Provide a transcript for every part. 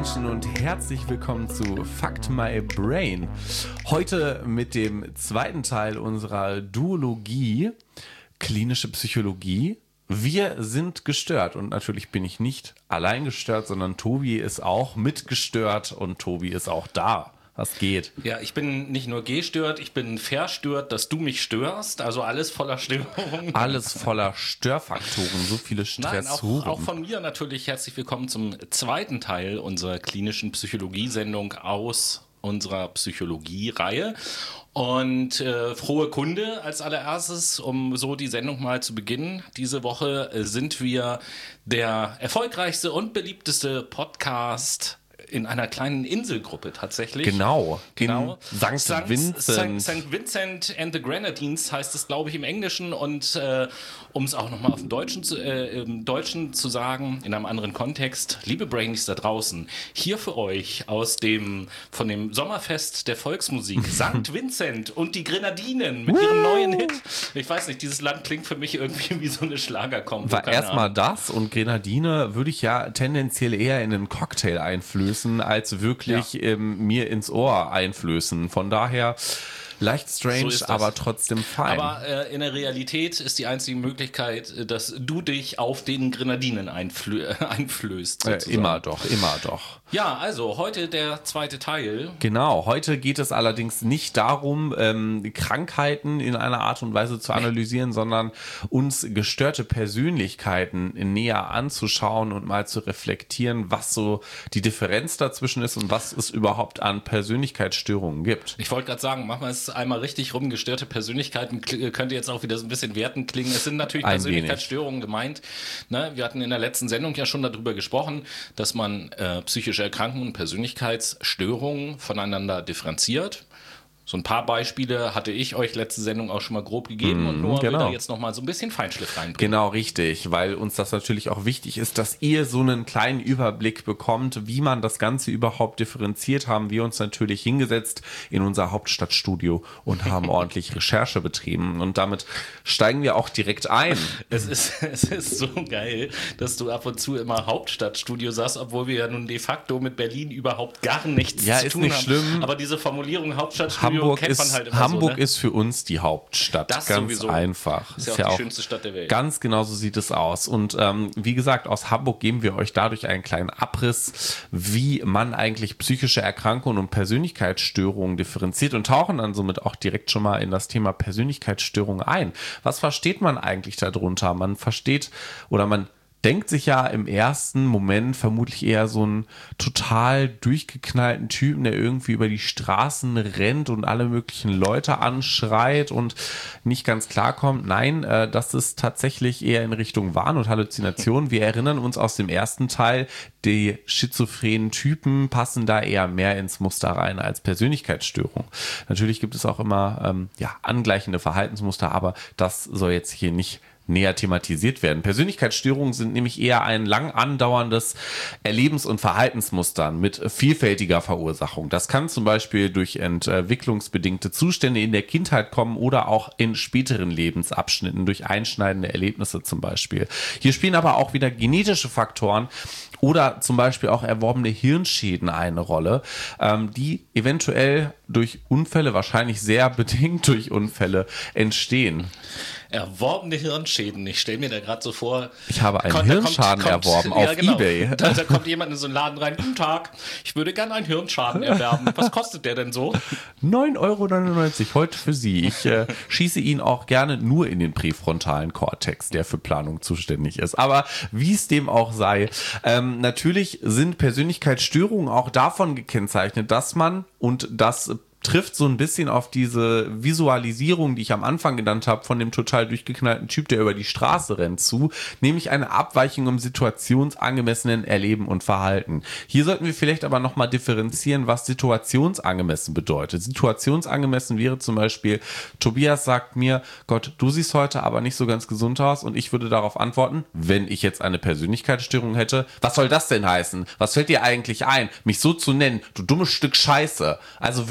Menschen und herzlich willkommen zu Fucked My Brain. Heute mit dem zweiten Teil unserer Duologie, klinische Psychologie. Wir sind gestört und natürlich bin ich nicht allein gestört, sondern Tobi ist auch mitgestört und Tobi ist auch da. Was geht? Ja, ich bin nicht nur gestört, ich bin verstört, dass du mich störst. Also alles voller Störungen. Alles voller Störfaktoren, so viele Stressoren. Nein, auch von mir natürlich herzlich willkommen zum zweiten Teil unserer klinischen Psychologie-Sendung aus unserer Psychologie-Reihe. Und frohe Kunde als allererstes, um so die Sendung mal zu beginnen. Diese Woche sind wir der erfolgreichste und beliebteste Podcast in einer kleinen Inselgruppe tatsächlich. Genau. St. Vincent. St. Vincent and the Grenadines heißt es, glaube ich, im Englischen. Und um es auch nochmal auf im Deutschen zu sagen, in einem anderen Kontext, liebe Brainies da draußen, hier für euch von dem Sommerfest der Volksmusik, St. Vincent und die Grenadinen mit ihrem neuen Hit. Ich weiß nicht, dieses Land klingt für mich irgendwie wie so eine Schlagerkombo. War erstmal das und Grenadine würde ich ja tendenziell eher in einen Cocktail einflößen, als wirklich mir ins Ohr einflößen. Von daher leicht strange, so aber trotzdem fein. Aber in der Realität ist die einzige Möglichkeit, dass du dich auf den Grenadinen einflößt. Immer doch. Ja, also heute der zweite Teil. Genau, heute geht es allerdings nicht darum, Krankheiten in einer Art und Weise zu analysieren, sondern uns gestörte Persönlichkeiten näher anzuschauen und mal zu reflektieren, was so die Differenz dazwischen ist und was es überhaupt an Persönlichkeitsstörungen gibt. Ich wollte gerade sagen, machen wir es einmal richtig rum. Gestörte Persönlichkeiten könnte jetzt auch wieder so ein bisschen wertend klingen. Es sind natürlich Persönlichkeitsstörungen gemeint. Ne? Wir hatten in der letzten Sendung ja schon darüber gesprochen, dass man psychische Erkrankungen und Persönlichkeitsstörungen voneinander differenziert. So ein paar Beispiele hatte ich euch letzte Sendung auch schon mal grob gegeben und Noah will da jetzt nochmal so ein bisschen Feinschliff reinbringen. Genau, richtig, weil uns das natürlich auch wichtig ist, dass ihr so einen kleinen Überblick bekommt, wie man das Ganze überhaupt differenziert. Haben wir uns natürlich hingesetzt in unser Hauptstadtstudio und haben ordentlich Recherche betrieben und damit steigen wir auch direkt ein. Es ist so geil, dass du ab und zu immer Hauptstadtstudio sagst, obwohl wir ja nun de facto mit Berlin überhaupt gar nichts zu tun haben. Ja, ist nicht schlimm. Aber diese Formulierung Hauptstadtstudio Hamburg ist für uns die Hauptstadt, das ganz sowieso. Einfach. Ist ja auch die schönste Stadt der Welt. Ganz genau so sieht es aus. Und wie gesagt, aus Hamburg geben wir euch dadurch einen kleinen Abriss, wie man eigentlich psychische Erkrankungen und Persönlichkeitsstörungen differenziert und tauchen dann somit auch direkt schon mal in das Thema Persönlichkeitsstörung ein. Was versteht man eigentlich darunter? Man denkt sich ja im ersten Moment vermutlich eher so einen total durchgeknallten Typen, der irgendwie über die Straßen rennt und alle möglichen Leute anschreit und nicht ganz klarkommt. Nein, das ist tatsächlich eher in Richtung Wahn und Halluzination. Wir erinnern uns aus dem ersten Teil, die schizophrenen Typen passen da eher mehr ins Muster rein als Persönlichkeitsstörung. Natürlich gibt es auch immer angleichende Verhaltensmuster, aber das soll jetzt hier nicht näher thematisiert werden. Persönlichkeitsstörungen sind nämlich eher ein lang andauerndes Erlebens- und Verhaltensmuster mit vielfältiger Verursachung. Das kann zum Beispiel durch entwicklungsbedingte Zustände in der Kindheit kommen oder auch in späteren Lebensabschnitten durch einschneidende Erlebnisse zum Beispiel. Hier spielen aber auch wieder genetische Faktoren oder zum Beispiel auch erworbene Hirnschäden eine Rolle, die eventuell durch Unfälle, wahrscheinlich sehr bedingt durch Unfälle entstehen. Erworbene Hirnschäden. Ich stelle mir da gerade so vor. Ich habe einen Hirnschaden erworben auf eBay. Da kommt jemand in so einen Laden rein. Guten Tag, ich würde gerne einen Hirnschaden erwerben. Was kostet der denn so? 9,99 € heute für Sie. Ich schieße ihn auch gerne nur in den präfrontalen Kortex, der für Planung zuständig ist. Aber wie es dem auch sei, natürlich sind Persönlichkeitsstörungen auch davon gekennzeichnet, dass man, und das trifft so ein bisschen auf diese Visualisierung, die ich am Anfang genannt habe, von dem total durchgeknallten Typ, der über die Straße rennt, zu, nämlich eine Abweichung im situationsangemessenen Erleben und Verhalten. Hier sollten wir vielleicht aber nochmal differenzieren, was situationsangemessen bedeutet. Situationsangemessen wäre zum Beispiel, Tobias sagt mir, Gott, du siehst heute aber nicht so ganz gesund aus, und ich würde darauf antworten, wenn ich jetzt eine Persönlichkeitsstörung hätte, was soll das denn heißen? Was fällt dir eigentlich ein, mich so zu nennen, du dummes Stück Scheiße? Also wirklich,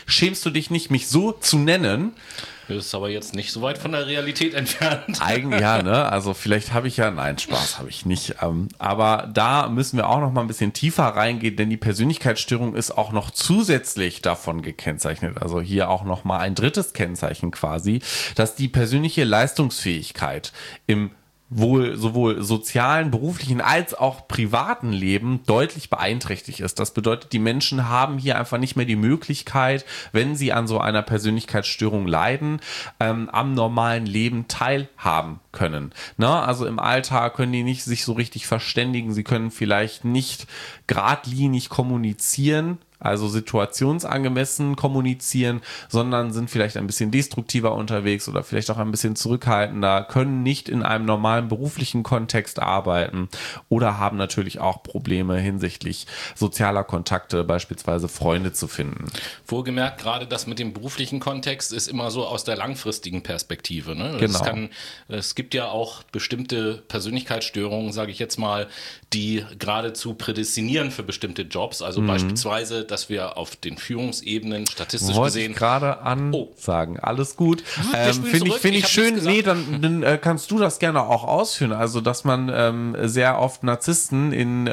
schämst du dich nicht, mich so zu nennen? Das ist aber jetzt nicht so weit von der Realität entfernt. Eigentlich ja, ne? Also vielleicht habe ich ja, nein, Spaß habe ich nicht. Aber da müssen wir auch noch mal ein bisschen tiefer reingehen, denn die Persönlichkeitsstörung ist auch noch zusätzlich davon gekennzeichnet. Also hier auch noch mal ein drittes Kennzeichen quasi, dass die persönliche Leistungsfähigkeit im sowohl sozialen, beruflichen als auch privaten Leben deutlich beeinträchtigt ist. Das bedeutet, die Menschen haben hier einfach nicht mehr die Möglichkeit, wenn sie an so einer Persönlichkeitsstörung leiden, am normalen Leben teilhaben können. Also im Alltag können die nicht sich so richtig verständigen, sie können vielleicht nicht geradlinig kommunizieren, also situationsangemessen kommunizieren, sondern sind vielleicht ein bisschen destruktiver unterwegs oder vielleicht auch ein bisschen zurückhaltender, können nicht in einem normalen beruflichen Kontext arbeiten oder haben natürlich auch Probleme hinsichtlich sozialer Kontakte, beispielsweise Freunde zu finden. Wohlgemerkt, gerade das mit dem beruflichen Kontext ist immer so aus der langfristigen Perspektive. Ne? Genau. Es gibt ja auch bestimmte Persönlichkeitsstörungen, sage ich jetzt mal, die geradezu prädestinieren für bestimmte Jobs. Also beispielsweise, dass wir auf den Führungsebenen statistisch Wollte gesehen... ich gerade sagen. Alles gut. Finde ich schön. Nee, dann kannst du das gerne auch ausführen. Also, dass man sehr oft Narzissten in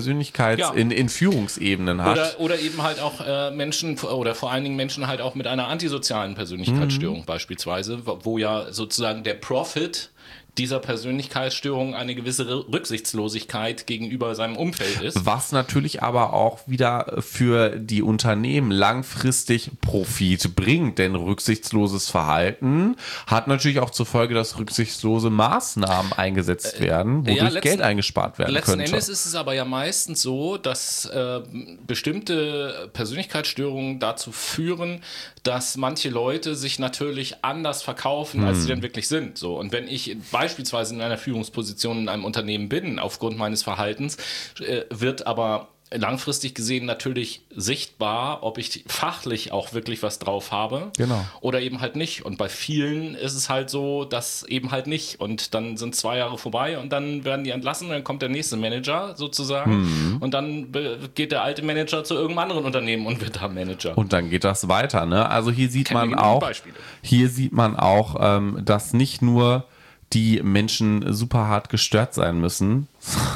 in Führungsebenen hat. Oder eben halt auch Menschen oder vor allen Dingen Menschen halt auch mit einer antisozialen Persönlichkeitsstörung beispielsweise, wo ja sozusagen der Profit dieser Persönlichkeitsstörung eine gewisse Rücksichtslosigkeit gegenüber seinem Umfeld ist. Was natürlich aber auch wieder für die Unternehmen langfristig Profit bringt, denn rücksichtsloses Verhalten hat natürlich auch zur Folge, dass rücksichtslose Maßnahmen eingesetzt werden, wodurch Geld eingespart werden könnte. Letzten Endes ist es aber ja meistens so, dass bestimmte Persönlichkeitsstörungen dazu führen, dass manche Leute sich natürlich anders verkaufen, als sie denn wirklich sind. So. Und wenn ich beispielsweise in einer Führungsposition in einem Unternehmen bin, aufgrund meines Verhaltens, wird aber langfristig gesehen natürlich sichtbar, ob ich fachlich auch wirklich was drauf habe oder eben halt nicht. Und bei vielen ist es halt so, dass eben halt nicht. Und dann sind 2 Jahre vorbei und dann werden die entlassen und dann kommt der nächste Manager sozusagen und dann geht der alte Manager zu irgendeinem anderen Unternehmen und wird da Manager. Und dann geht das weiter, ne? Also hier sieht man auch, dass nicht nur die Menschen super hart gestört sein müssen,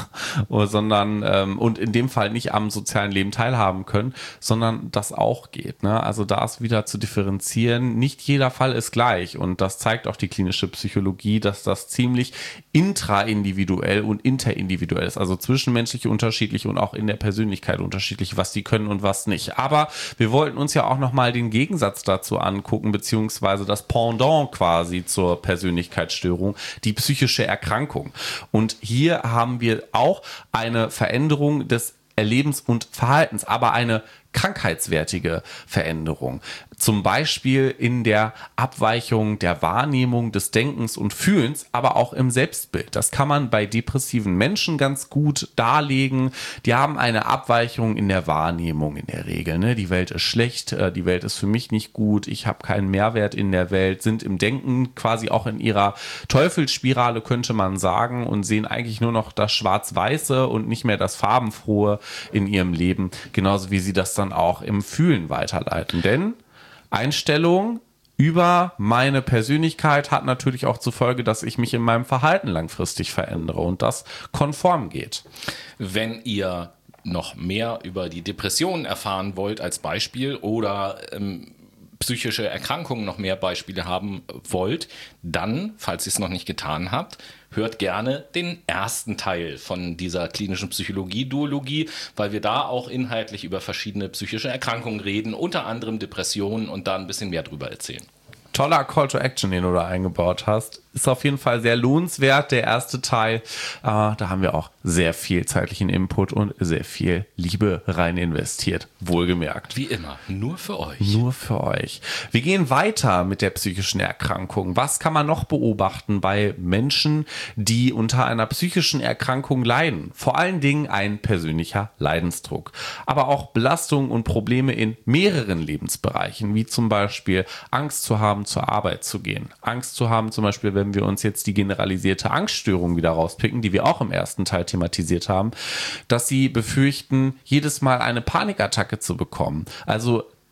sondern und in dem Fall nicht am sozialen Leben teilhaben können, sondern das auch geht. Ne? Also da ist wieder zu differenzieren. Nicht jeder Fall ist gleich und das zeigt auch die klinische Psychologie, dass das ziemlich intraindividuell und interindividuell ist, also zwischenmenschlich unterschiedlich und auch in der Persönlichkeit unterschiedlich, was die können und was nicht. Aber wir wollten uns ja auch nochmal den Gegensatz dazu angucken, beziehungsweise das Pendant quasi zur Persönlichkeitsstörung, die psychische Erkrankung. Und hier haben wir auch eine Veränderung des Erlebens und Verhaltens, aber eine krankheitswertige Veränderung. Zum Beispiel in der Abweichung der Wahrnehmung des Denkens und Fühlens, aber auch im Selbstbild. Das kann man bei depressiven Menschen ganz gut darlegen. Die haben eine Abweichung in der Wahrnehmung in der Regel. Ne? Die Welt ist schlecht, die Welt ist für mich nicht gut, ich habe keinen Mehrwert in der Welt, sind im Denken quasi auch in ihrer Teufelsspirale, könnte man sagen, und sehen eigentlich nur noch das Schwarz-Weiße und nicht mehr das Farbenfrohe in ihrem Leben, genauso wie sie das dann auch im Fühlen weiterleiten. Denn Einstellung über meine Persönlichkeit hat natürlich auch zur Folge, dass ich mich in meinem Verhalten langfristig verändere und das konform geht. Wenn ihr noch mehr über die Depressionen erfahren wollt als Beispiel oder psychische Erkrankungen noch mehr Beispiele haben wollt, dann, falls ihr es noch nicht getan habt, hört gerne den ersten Teil von dieser klinischen Psychologie-Duologie, weil wir da auch inhaltlich über verschiedene psychische Erkrankungen reden, unter anderem Depressionen und da ein bisschen mehr drüber erzählen. Toller Call to Action, den du da eingebaut hast. Ist auf jeden Fall sehr lohnenswert, der erste Teil. Da haben wir auch sehr viel zeitlichen Input und sehr viel Liebe rein investiert. Wohlgemerkt. Wie immer, nur für euch. Nur für euch. Wir gehen weiter mit der psychischen Erkrankung. Was kann man noch beobachten bei Menschen, die unter einer psychischen Erkrankung leiden? Vor allen Dingen ein persönlicher Leidensdruck. Aber auch Belastungen und Probleme in mehreren Lebensbereichen, wie zum Beispiel Angst zu haben, zur Arbeit zu gehen. Angst zu haben, zum Beispiel, wenn wir uns jetzt die generalisierte Angststörung wieder rauspicken, die wir auch im ersten Teil thematisiert haben, dass sie befürchten, jedes Mal eine Panikattacke zu bekommen. Also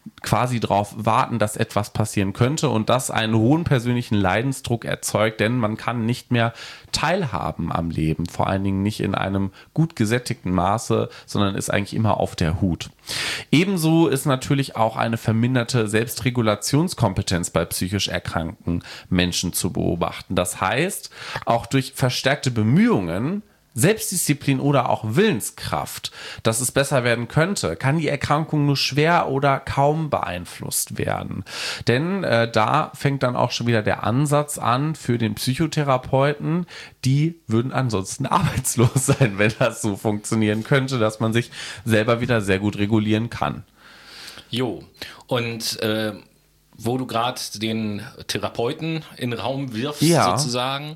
quasi darauf warten, dass etwas passieren könnte und das einen hohen persönlichen Leidensdruck erzeugt, denn man kann nicht mehr teilhaben am Leben, vor allen Dingen nicht in einem gut gesättigten Maße, sondern ist eigentlich immer auf der Hut. Ebenso ist natürlich auch eine verminderte Selbstregulationskompetenz bei psychisch erkrankten Menschen zu beobachten. Das heißt, auch durch verstärkte Bemühungen, Selbstdisziplin oder auch Willenskraft, dass es besser werden könnte, kann die Erkrankung nur schwer oder kaum beeinflusst werden. Denn da fängt dann auch schon wieder der Ansatz an für den Psychotherapeuten. Die würden ansonsten arbeitslos sein, wenn das so funktionieren könnte, dass man sich selber wieder sehr gut regulieren kann. Jo, und wo du gerade den Therapeuten in den Raum wirfst, sozusagen.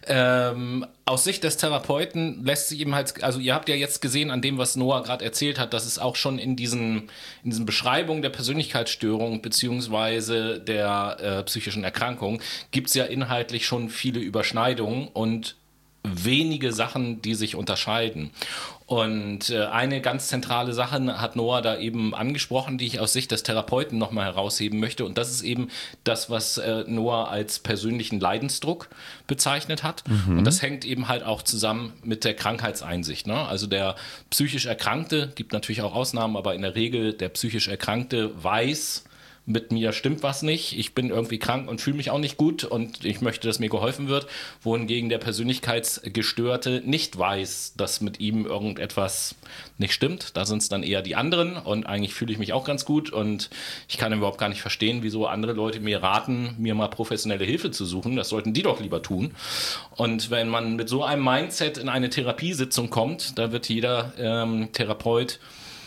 Aus Sicht des Therapeuten lässt sich eben halt, also ihr habt ja jetzt gesehen an dem, was Noah gerade erzählt hat, dass es auch schon in diesen Beschreibungen der Persönlichkeitsstörung beziehungsweise der psychischen Erkrankung gibt es ja inhaltlich schon viele Überschneidungen und wenige Sachen, die sich unterscheiden. Und eine ganz zentrale Sache hat Noah da eben angesprochen, die ich aus Sicht des Therapeuten nochmal herausheben möchte. Und das ist eben das, was Noah als persönlichen Leidensdruck bezeichnet hat. Und das hängt eben halt auch zusammen mit der Krankheitseinsicht. Ne? Also der psychisch Erkrankte, gibt natürlich auch Ausnahmen, aber in der Regel der psychisch Erkrankte weiß, mit mir stimmt was nicht, ich bin irgendwie krank und fühle mich auch nicht gut und ich möchte, dass mir geholfen wird, wohingegen der Persönlichkeitsgestörte nicht weiß, dass mit ihm irgendetwas nicht stimmt. Da sind es dann eher die anderen und eigentlich fühle ich mich auch ganz gut und ich kann überhaupt gar nicht verstehen, wieso andere Leute mir raten, mir mal professionelle Hilfe zu suchen. Das sollten die doch lieber tun. Und wenn man mit so einem Mindset in eine Therapiesitzung kommt, da wird jeder Therapeut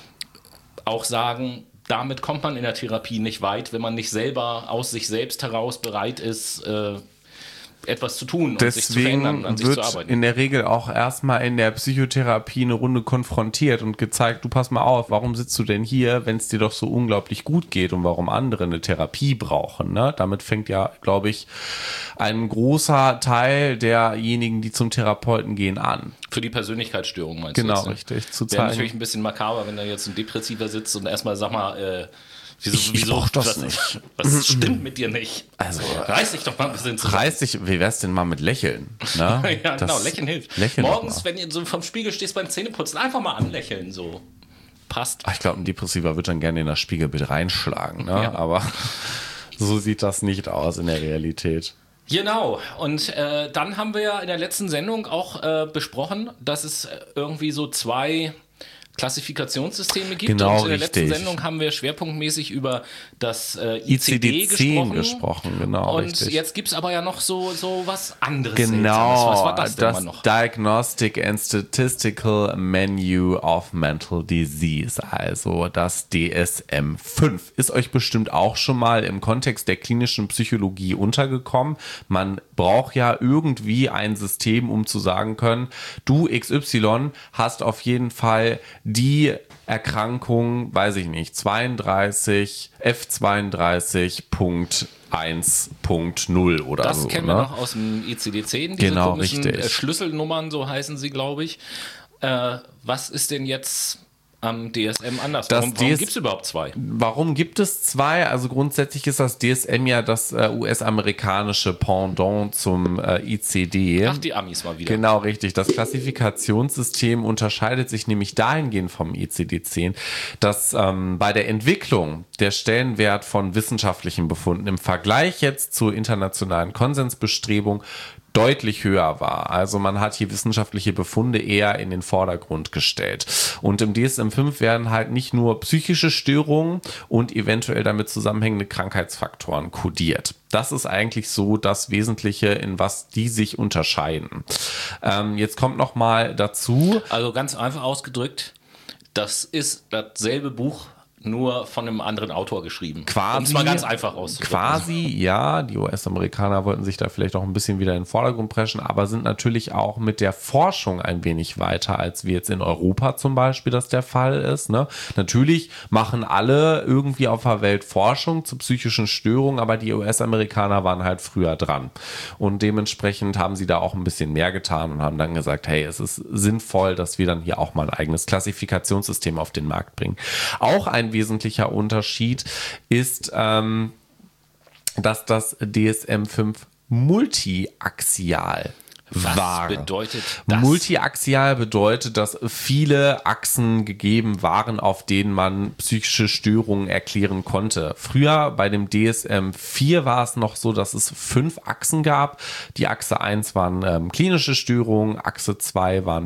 auch sagen, damit kommt man in der Therapie nicht weit, wenn man nicht selber aus sich selbst heraus bereit ist, etwas zu tun und sich zu verändern, an sich zu arbeiten. Deswegen wird in der Regel auch erstmal in der Psychotherapie eine Runde konfrontiert und gezeigt, du pass mal auf, warum sitzt du denn hier, wenn es dir doch so unglaublich gut geht und warum andere eine Therapie brauchen. Ne? Damit fängt ja, glaube ich, ein großer Teil derjenigen, die zum Therapeuten gehen, an. Für die Persönlichkeitsstörung meinst du? Genau, jetzt, ne? richtig. Zu Wäre natürlich ein bisschen makaber, wenn da jetzt ein Depressiver sitzt und erstmal, sag mal, wieso das nicht? Was stimmt mit dir nicht? Also reiß dich doch mal ein bisschen zusammen. Wie wär's denn mal mit Lächeln? Ne? Ja, genau, Lächeln hilft. Morgens, wenn du so vom Spiegel stehst beim Zähneputzen, einfach mal anlächeln, so. Passt. Ich glaube, ein Depressiver wird dann gerne in das Spiegelbild reinschlagen, ne? Ja. Aber so sieht das nicht aus in der Realität. Genau, und dann haben wir ja in der letzten Sendung auch besprochen, dass es irgendwie so zwei Klassifikationssysteme gibt. Genau, und in der letzten Sendung haben wir schwerpunktmäßig über das ICD-10 gesprochen. Genau, und richtig. Jetzt gibt es aber ja noch so was anderes. Genau, was war das denn noch? Diagnostic and Statistical Menu of Mental Disease, also das DSM-5. Ist euch bestimmt auch schon mal im Kontext der klinischen Psychologie untergekommen. Man braucht ja irgendwie ein System, um zu sagen können, du XY hast auf jeden Fall die Erkrankung, weiß ich nicht, F32.1.0 oder das so. Das kennen wir noch aus dem ICD-10, diese genau, komischen richtig. Schlüsselnummern, so heißen sie, glaube ich. Was ist denn jetzt am DSM anders? Warum gibt es überhaupt zwei? Warum gibt es zwei? Also grundsätzlich ist das DSM ja das US-amerikanische Pendant zum ICD. Ach, die Amis mal wieder. Genau, richtig. Das Klassifikationssystem unterscheidet sich nämlich dahingehend vom ICD-10, dass bei der Entwicklung der Stellenwert von wissenschaftlichen Befunden im Vergleich jetzt zur internationalen Konsensbestrebung deutlich höher war. Also man hat hier wissenschaftliche Befunde eher in den Vordergrund gestellt. Und im DSM-5 werden halt nicht nur psychische Störungen und eventuell damit zusammenhängende Krankheitsfaktoren kodiert. Das ist eigentlich so das Wesentliche, in was die sich unterscheiden. Jetzt kommt noch mal dazu. Also ganz einfach ausgedrückt, das ist dasselbe Buch, nur von einem anderen Autor geschrieben. Quasi, um es mal ganz einfach auszudrücken. Quasi, ja. Die US-Amerikaner wollten sich da vielleicht auch ein bisschen wieder in den Vordergrund preschen, aber sind natürlich auch mit der Forschung ein wenig weiter, als wir jetzt in Europa zum Beispiel das der Fall ist. Ne? Natürlich machen alle irgendwie auf der Welt Forschung zu psychischen Störungen, aber die US-Amerikaner waren halt früher dran. Und dementsprechend haben sie da auch ein bisschen mehr getan und haben dann gesagt, hey, es ist sinnvoll, dass wir dann hier auch mal ein eigenes Klassifikationssystem auf den Markt bringen. Auch ein ein wesentlicher Unterschied ist, dass das DSM-5 multiaxial Was bedeutet das? Multiaxial bedeutet, dass viele Achsen gegeben waren, auf denen man psychische Störungen erklären konnte. Früher bei dem DSM-4 war es noch so, dass es 5 Achsen gab. Die Achse 1 waren klinische Störungen, Achse 2 waren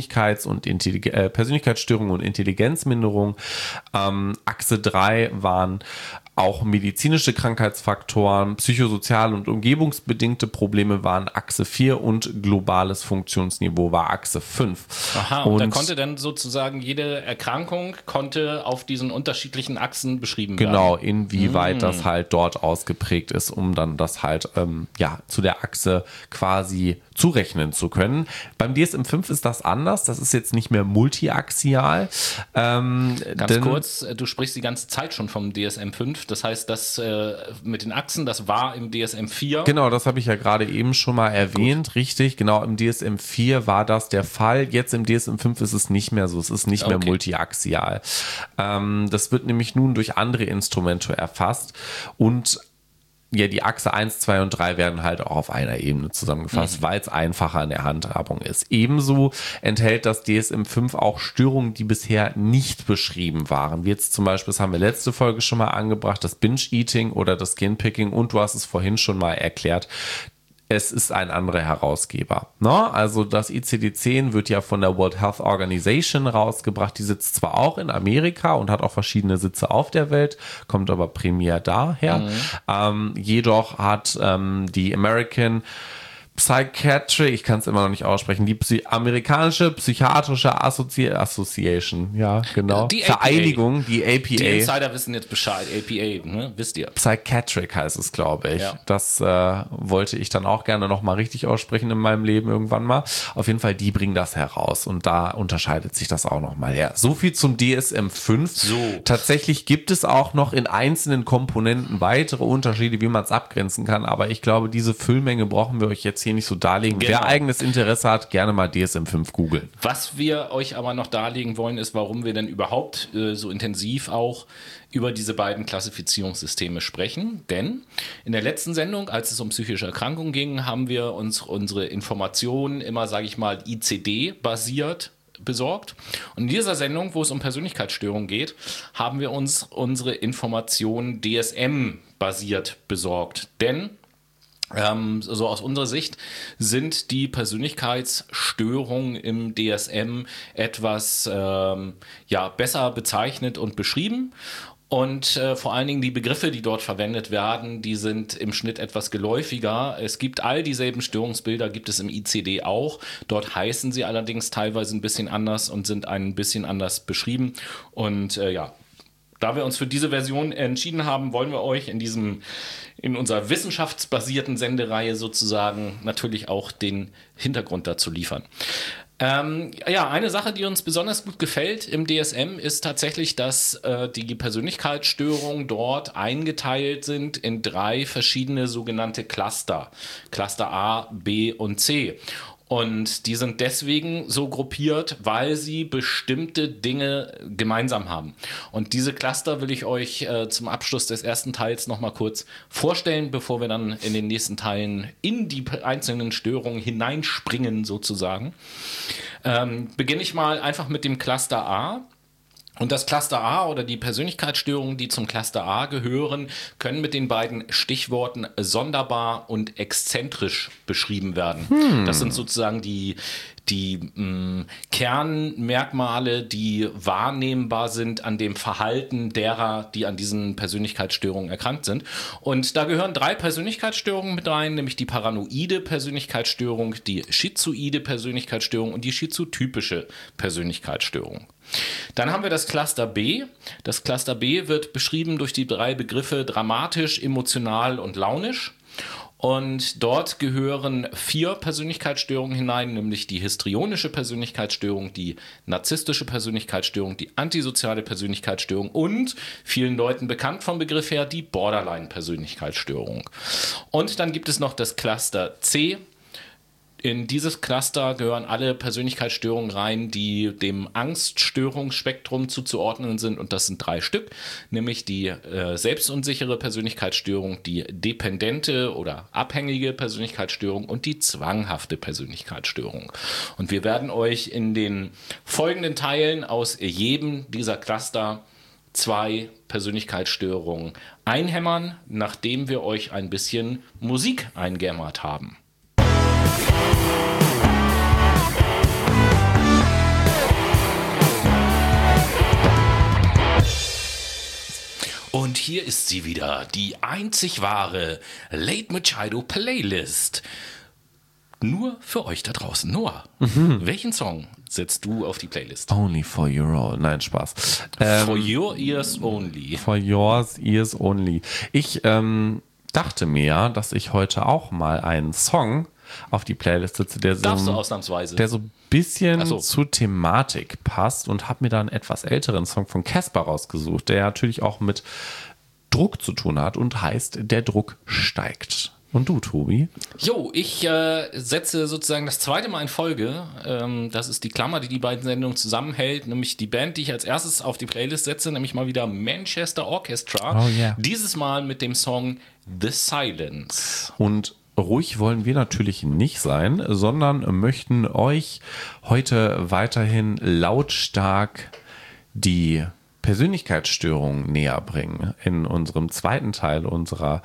Persönlichkeitsstörungen und Intelligenzminderung. Achse 3 waren auch medizinische Krankheitsfaktoren, psychosoziale und umgebungsbedingte Probleme waren Achse 4 und globales Funktionsniveau war Achse 5. Aha, und da konnte dann sozusagen jede Erkrankung konnte auf diesen unterschiedlichen Achsen beschrieben werden. Genau, inwieweit das halt dort ausgeprägt ist, um dann das halt zu der Achse quasi zurechnen zu können. Beim DSM-5 ist das anders, das ist jetzt nicht mehr multiaxial. Ganz kurz, du sprichst die ganze Zeit schon vom DSM-5, das heißt, das mit den Achsen, das war im DSM-4. Genau, das habe ich ja gerade eben schon mal erwähnt, Gut. Richtig, genau, im DSM-4 war das der Fall, jetzt im DSM-5 ist es nicht mehr so, es ist nicht mehr multiaxial. Das wird nämlich nun durch andere Instrumente erfasst und ja, die Achse 1, 2 und 3 werden halt auch auf einer Ebene zusammengefasst, weil es einfacher in der Handhabung ist. Ebenso enthält das DSM-5 auch Störungen, die bisher nicht beschrieben waren. Wie jetzt zum Beispiel, das haben wir letzte Folge schon mal angebracht, das Binge-Eating oder das Skin-Picking und du hast es vorhin schon mal erklärt, es ist ein anderer Herausgeber. Ne? Also das ICD-10 wird ja von der World Health Organization rausgebracht. Die sitzt zwar auch in Amerika und hat auch verschiedene Sitze auf der Welt, kommt aber primär daher. Jedoch hat die American Psychiatry, ich kann es immer noch nicht aussprechen, die amerikanische psychiatrische Association, ja, genau. Die Vereinigung, die APA. Die Insider wissen jetzt Bescheid, APA, ne? Wisst ihr. Psychiatric heißt es, glaube ich. Ja. Das wollte ich dann auch gerne nochmal richtig aussprechen in meinem Leben irgendwann mal. Auf jeden Fall, die bringen das heraus und da unterscheidet sich das auch nochmal her. So viel zum DSM-5. So. Tatsächlich gibt es auch noch in einzelnen Komponenten weitere Unterschiede, wie man es abgrenzen kann, aber ich glaube, diese Füllmenge brauchen wir euch jetzt hier nicht so darlegen. Genau. Wer eigenes Interesse hat, gerne mal DSM-5 googeln. Was wir euch aber noch darlegen wollen, ist, warum wir denn überhaupt so intensiv auch über diese beiden Klassifizierungssysteme sprechen. Denn in der letzten Sendung, als es um psychische Erkrankungen ging, haben wir uns unsere Informationen immer, sage ich mal, ICD-basiert besorgt. Und in dieser Sendung, wo es um Persönlichkeitsstörungen geht, haben wir uns unsere Informationen DSM-basiert besorgt. Denn so aus unserer Sicht sind die Persönlichkeitsstörungen im DSM etwas besser bezeichnet und beschrieben. Und vor allen Dingen die Begriffe, die dort verwendet werden, die sind im Schnitt etwas geläufiger. Es gibt all dieselben Störungsbilder, gibt es im ICD auch. Dort heißen sie allerdings teilweise ein bisschen anders und sind ein bisschen anders beschrieben. Und da wir uns für diese Version entschieden haben, wollen wir euch in unserer wissenschaftsbasierten Sendereihe sozusagen natürlich auch den Hintergrund dazu liefern. Eine Sache, die uns besonders gut gefällt im DSM, ist tatsächlich, dass die Persönlichkeitsstörungen dort eingeteilt sind in 3 verschiedene sogenannte Cluster. Cluster A, B und C. Und die sind deswegen so gruppiert, weil sie bestimmte Dinge gemeinsam haben. Und diese Cluster will ich euch zum Abschluss des ersten Teils nochmal kurz vorstellen, bevor wir dann in den nächsten Teilen in die einzelnen Störungen hineinspringen sozusagen. Beginne ich mal einfach mit dem Cluster A. Und das Cluster A oder die Persönlichkeitsstörungen, die zum Cluster A gehören, können mit den beiden Stichworten sonderbar und exzentrisch beschrieben werden. Das sind sozusagen die Kernmerkmale, die wahrnehmbar sind an dem Verhalten derer, die an diesen Persönlichkeitsstörungen erkrankt sind. Und da gehören 3 Persönlichkeitsstörungen mit rein, nämlich die paranoide Persönlichkeitsstörung, die schizoide Persönlichkeitsstörung und die schizotypische Persönlichkeitsstörung. Dann haben wir das Cluster B. Das Cluster B wird beschrieben durch die 3 Begriffe dramatisch, emotional und launisch. Und dort gehören 4 Persönlichkeitsstörungen hinein, nämlich die histrionische Persönlichkeitsstörung, die narzisstische Persönlichkeitsstörung, die antisoziale Persönlichkeitsstörung und, vielen Leuten bekannt vom Begriff her, die Borderline-Persönlichkeitsstörung. Und dann gibt es noch das Cluster C. In dieses Cluster gehören alle Persönlichkeitsstörungen rein, die dem Angststörungsspektrum zuzuordnen sind. Und das sind 3 Stück, nämlich die selbstunsichere Persönlichkeitsstörung, die dependente oder abhängige Persönlichkeitsstörung und die zwanghafte Persönlichkeitsstörung. Und wir werden euch in den folgenden Teilen aus jedem dieser Cluster 2 Persönlichkeitsstörungen einhämmern, nachdem wir euch ein bisschen Musik eingehämmert haben. Und hier ist sie wieder, die einzig wahre Late Machado Playlist. Nur für euch da draußen. Noah, welchen Song setzt du auf die Playlist? Only for your all. Nein, Spaß. For your ears only. For yours ears only. Ich dachte mir ja, dass ich heute auch mal einen Song auf die Playlist setze, der so ein bisschen zur Thematik passt, und habe mir da einen etwas älteren Song von Casper rausgesucht, der natürlich auch mit Druck zu tun hat und heißt Der Druck steigt. Und du, Tobi? Jo, ich setze sozusagen das zweite Mal in Folge. Das ist die Klammer, die beiden Sendungen zusammenhält, nämlich die Band, die ich als erstes auf die Playlist setze, nämlich mal wieder Manchester Orchestra. Oh, yeah. Dieses Mal mit dem Song The Silence. Und ruhig wollen wir natürlich nicht sein, sondern möchten euch heute weiterhin lautstark die Persönlichkeitsstörung näher bringen. In unserem zweiten Teil unserer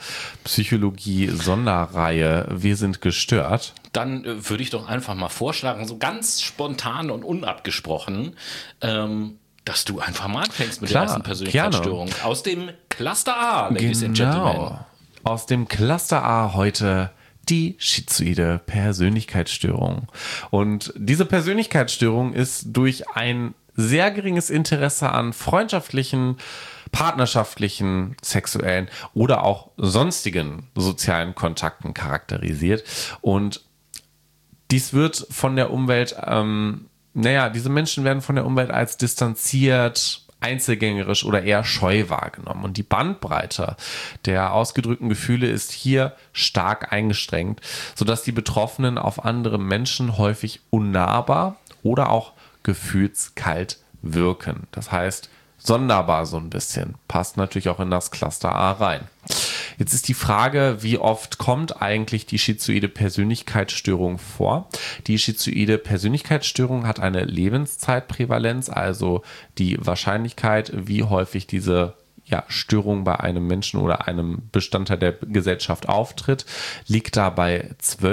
Psychologie-Sonderreihe Wir sind gestört. Dann würde ich doch einfach mal vorschlagen, so ganz spontan und unabgesprochen, dass du einfach mal anfängst mit der ersten Persönlichkeitsstörung. Gerne. Aus dem Cluster A, Ladies and Gentlemen. Aus dem Cluster A heute die schizoide Persönlichkeitsstörung. Und diese Persönlichkeitsstörung ist durch ein sehr geringes Interesse an freundschaftlichen, partnerschaftlichen, sexuellen oder auch sonstigen sozialen Kontakten charakterisiert. Und dies wird von der Umwelt, diese Menschen werden von der Umwelt als distanziert, einzelgängerisch oder eher scheu wahrgenommen. Und die Bandbreite der ausgedrückten Gefühle ist hier stark eingeschränkt, sodass die Betroffenen auf andere Menschen häufig unnahbar oder auch gefühlskalt wirken. Das heißt, sonderbar so ein bisschen. Passt natürlich auch in das Cluster A rein. Jetzt ist die Frage, wie oft kommt eigentlich die schizoide Persönlichkeitsstörung vor? Die schizoide Persönlichkeitsstörung hat eine Lebenszeitprävalenz, also die Wahrscheinlichkeit, wie häufig diese Störung bei einem Menschen oder einem Bestandteil der Gesellschaft auftritt, liegt da bei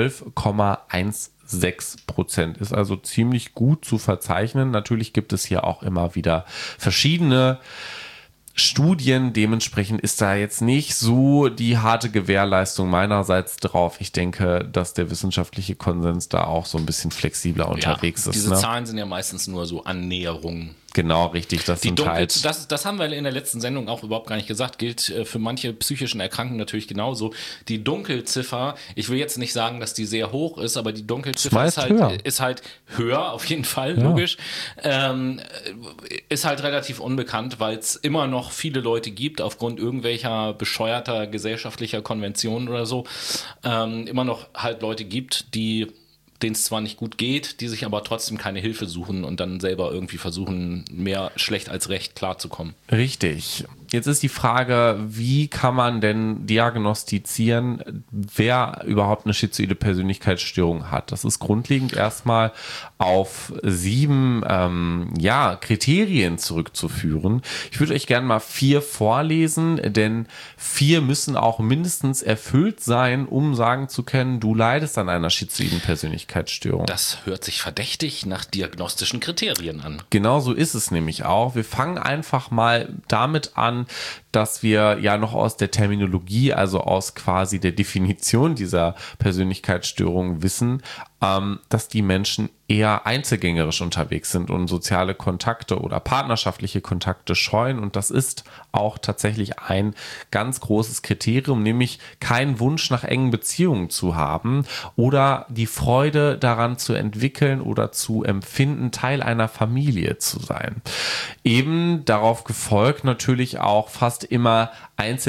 12,16%. Ist also ziemlich gut zu verzeichnen. Natürlich gibt es hier auch immer wieder verschiedene Studien, dementsprechend ist da jetzt nicht so die harte Gewährleistung meinerseits drauf. Ich denke, dass der wissenschaftliche Konsens da auch so ein bisschen flexibler unterwegs ist. Diese Zahlen sind ja meistens nur so Annäherungen. Genau, richtig. Das haben wir in der letzten Sendung auch überhaupt gar nicht gesagt, gilt für manche psychischen Erkrankungen natürlich genauso. Die Dunkelziffer, ich will jetzt nicht sagen, dass die sehr hoch ist, aber die Dunkelziffer ist halt höher, auf jeden Fall, logisch. Ist halt relativ unbekannt, weil es immer noch viele Leute gibt, aufgrund irgendwelcher bescheuerter gesellschaftlicher Konventionen oder so, immer noch halt Leute gibt, denen es zwar nicht gut geht, die sich aber trotzdem keine Hilfe suchen und dann selber irgendwie versuchen, mehr schlecht als recht klarzukommen. Richtig. Jetzt ist die Frage, wie kann man denn diagnostizieren, wer überhaupt eine schizoide Persönlichkeitsstörung hat? Das ist grundlegend erstmal auf 7 Kriterien zurückzuführen. Ich würde euch gerne mal 4 vorlesen, denn 4 müssen auch mindestens erfüllt sein, um sagen zu können, du leidest an einer schizoiden Persönlichkeitsstörung. Das hört sich verdächtig nach diagnostischen Kriterien an. Genau so ist es nämlich auch. Wir fangen einfach mal damit an, dass wir ja noch aus der Terminologie, also aus quasi der Definition dieser Persönlichkeitsstörung wissen, dass die Menschen eher einzelgängerisch unterwegs sind und soziale Kontakte oder partnerschaftliche Kontakte scheuen. Und das ist auch tatsächlich ein ganz großes Kriterium, nämlich keinen Wunsch nach engen Beziehungen zu haben oder die Freude daran zu entwickeln oder zu empfinden, Teil einer Familie zu sein. Eben darauf gefolgt natürlich auch fast immer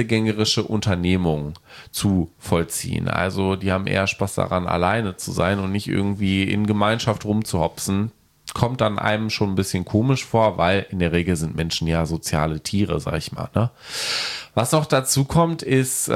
einzelgängerische Unternehmungen zu vollziehen. Also die haben eher Spaß daran, alleine zu sein und nicht irgendwie in Gemeinschaft rumzuhopsen, kommt dann einem schon ein bisschen komisch vor, weil in der Regel sind Menschen ja soziale Tiere, sag ich mal. Ne? Was noch dazu kommt, ist,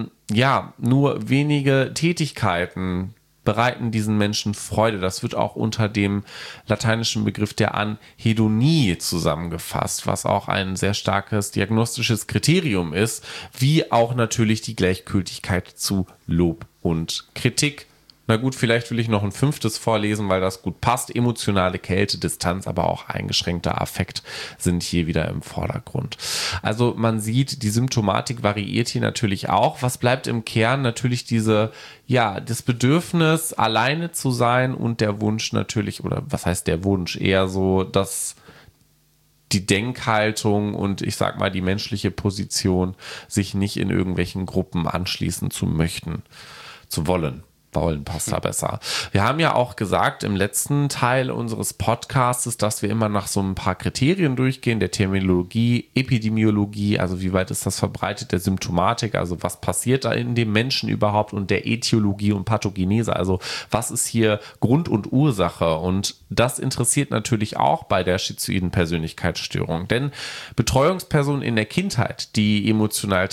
nur wenige Tätigkeiten bereiten diesen Menschen Freude. Das wird auch unter dem lateinischen Begriff der Anhedonie zusammengefasst, was auch ein sehr starkes diagnostisches Kriterium ist, wie auch natürlich die Gleichgültigkeit zu Lob und Kritik. Na gut, vielleicht will ich noch ein 5. vorlesen, weil das gut passt. Emotionale Kälte, Distanz, aber auch eingeschränkter Affekt sind hier wieder im Vordergrund. Also man sieht, die Symptomatik variiert hier natürlich auch. Was bleibt im Kern? Natürlich das Bedürfnis, alleine zu sein und der Wunsch natürlich, oder was heißt der Wunsch? Eher so, dass die Denkhaltung und ich sag mal die menschliche Position, sich nicht in irgendwelchen Gruppen anschließen zu wollen passt da besser. Wir haben ja auch gesagt im letzten Teil unseres Podcasts, dass wir immer nach so ein paar Kriterien durchgehen, der Terminologie, Epidemiologie, also wie weit ist das verbreitet, der Symptomatik, also was passiert da in dem Menschen überhaupt, und der Ätiologie und Pathogenese, also was ist hier Grund und Ursache, und das interessiert natürlich auch bei der schizoiden Persönlichkeitsstörung, denn Betreuungspersonen in der Kindheit, die emotional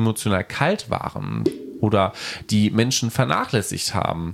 kalt waren, oder die Menschen vernachlässigt haben,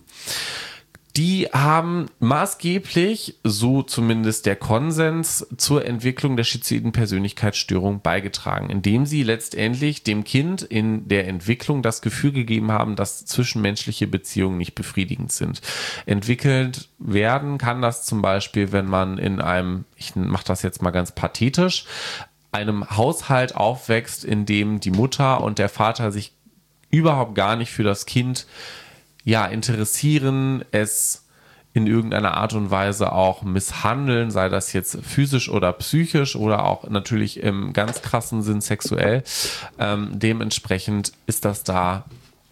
die haben maßgeblich, so zumindest der Konsens, zur Entwicklung der schizoiden Persönlichkeitsstörung beigetragen, indem sie letztendlich dem Kind in der Entwicklung das Gefühl gegeben haben, dass zwischenmenschliche Beziehungen nicht befriedigend sind. Entwickelt werden kann das zum Beispiel, wenn man in einem, ich mache das jetzt mal ganz pathetisch, einem Haushalt aufwächst, in dem die Mutter und der Vater sich überhaupt gar nicht für das Kind interessieren, es in irgendeiner Art und Weise auch misshandeln, sei das jetzt physisch oder psychisch oder auch natürlich im ganz krassen Sinn sexuell. Dementsprechend ist das da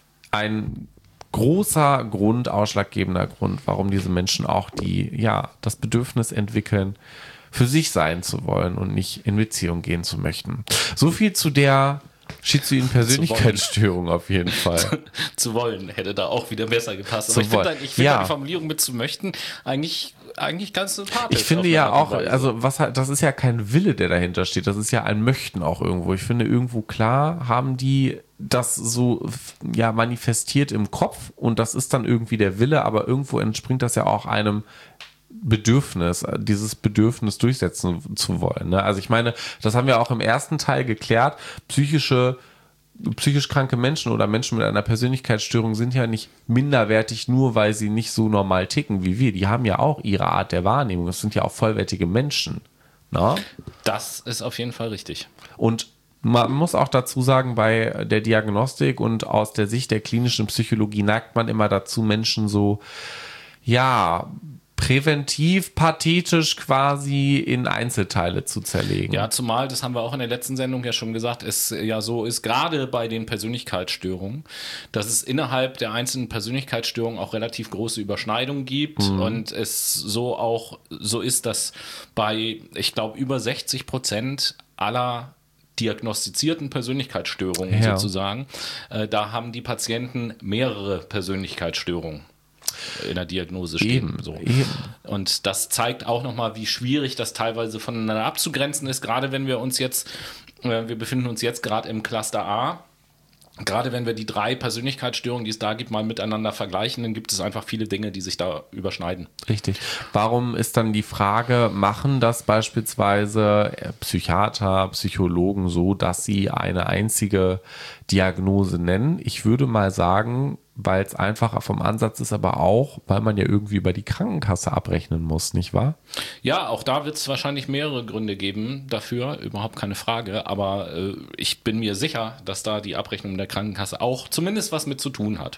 ein großer Grund, ausschlaggebender Grund, warum diese Menschen auch das Bedürfnis entwickeln, für sich sein zu wollen und nicht in Beziehung gehen zu möchten. So viel zu der schizoiden Persönlichkeitsstörung auf jeden Fall. Zu wollen hätte da auch wieder besser gepasst. Aber ich finde die Formulierung mit zu möchten eigentlich ganz sympathisch. Ich finde ja auch, also das ist ja kein Wille, der dahinter steht. Das ist ja ein Möchten auch irgendwo. Ich finde irgendwo klar haben die das so manifestiert im Kopf und das ist dann irgendwie der Wille, aber irgendwo entspringt das ja auch einem Bedürfnis, dieses Bedürfnis durchsetzen zu wollen. Ne? Also ich meine, das haben wir auch im ersten Teil geklärt, psychisch kranke Menschen oder Menschen mit einer Persönlichkeitsstörung sind ja nicht minderwertig, nur weil sie nicht so normal ticken wie wir. Die haben ja auch ihre Art der Wahrnehmung. Das sind ja auch vollwertige Menschen. Na? Das ist auf jeden Fall richtig. Und man muss auch dazu sagen, bei der Diagnostik und aus der Sicht der klinischen Psychologie neigt man immer dazu, Menschen so, präventiv, pathetisch quasi in Einzelteile zu zerlegen. Ja, zumal, das haben wir auch in der letzten Sendung ja schon gesagt, es ja so ist, gerade bei den Persönlichkeitsstörungen, dass es innerhalb der einzelnen Persönlichkeitsstörungen auch relativ große Überschneidungen gibt und es so ist, dass bei, ich glaube, über 60% aller diagnostizierten Persönlichkeitsstörungen sozusagen, da haben die Patienten mehrere Persönlichkeitsstörungen in der Diagnose stehen. Eben. Und das zeigt auch nochmal, wie schwierig das teilweise voneinander abzugrenzen ist, gerade wenn wir befinden uns jetzt gerade im Cluster A, gerade wenn wir die 3 Persönlichkeitsstörungen, die es da gibt, mal miteinander vergleichen, dann gibt es einfach viele Dinge, die sich da überschneiden. Richtig. Warum ist dann die Frage, machen das beispielsweise Psychiater, Psychologen so, dass sie eine einzige Diagnose nennen? Ich würde mal sagen, weil es einfacher vom Ansatz ist, aber auch, weil man ja irgendwie über die Krankenkasse abrechnen muss, nicht wahr? Ja, auch da wird es wahrscheinlich mehrere Gründe geben dafür, überhaupt keine Frage, aber ich bin mir sicher, dass da die Abrechnung der Krankenkasse auch zumindest was mit zu tun hat.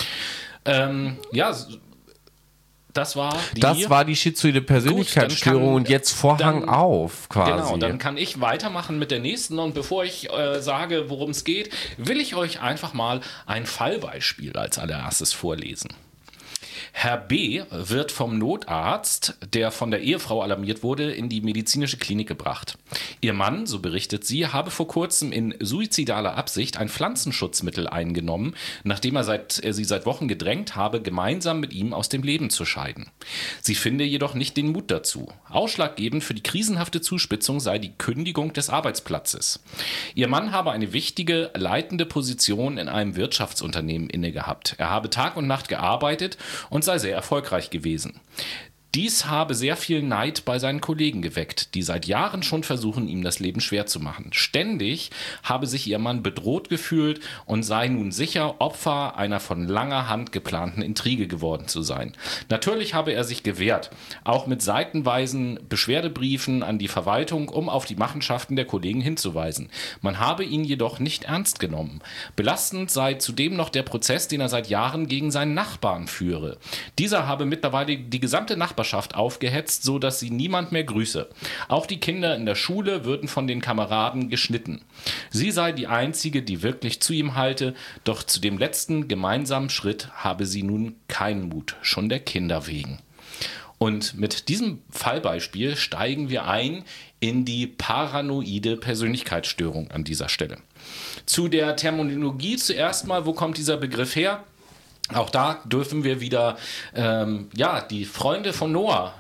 Das war die schizoide Persönlichkeitsstörung und jetzt Vorhang auf quasi. Genau, dann kann ich weitermachen mit der nächsten und bevor ich sage, worum es geht, will ich euch einfach mal ein Fallbeispiel als allererstes vorlesen. Herr B. wird vom Notarzt, der von der Ehefrau alarmiert wurde, in die medizinische Klinik gebracht. Ihr Mann, so berichtet sie, habe vor kurzem in suizidaler Absicht ein Pflanzenschutzmittel eingenommen, nachdem er sie seit Wochen gedrängt habe, gemeinsam mit ihm aus dem Leben zu scheiden. Sie finde jedoch nicht den Mut dazu. Ausschlaggebend für die krisenhafte Zuspitzung sei die Kündigung des Arbeitsplatzes. Ihr Mann habe eine wichtige, leitende Position in einem Wirtschaftsunternehmen innegehabt. Er habe Tag und Nacht gearbeitet und sei sehr erfolgreich gewesen. Dies habe sehr viel Neid bei seinen Kollegen geweckt, die seit Jahren schon versuchen, ihm das Leben schwer zu machen. Ständig habe sich ihr Mann bedroht gefühlt und sei nun sicher, Opfer einer von langer Hand geplanten Intrige geworden zu sein. Natürlich habe er sich gewehrt, auch mit seitenweisen Beschwerdebriefen an die Verwaltung, um auf die Machenschaften der Kollegen hinzuweisen. Man habe ihn jedoch nicht ernst genommen. Belastend sei zudem noch der Prozess, den er seit Jahren gegen seinen Nachbarn führe. Dieser habe mittlerweile die gesamte Nachbarschaft aufgehetzt, so dass sie niemand mehr grüße. Auch die Kinder in der Schule würden von den Kameraden geschnitten. Sie sei die Einzige, die wirklich zu ihm halte, doch zu dem letzten gemeinsamen Schritt habe sie nun keinen Mut, schon der Kinder wegen. Und mit diesem Fallbeispiel steigen wir ein in die paranoide Persönlichkeitsstörung an dieser Stelle. Zu der Terminologie zuerst mal, wo kommt dieser Begriff her? Auch da dürfen wir wieder die Freunde von Noah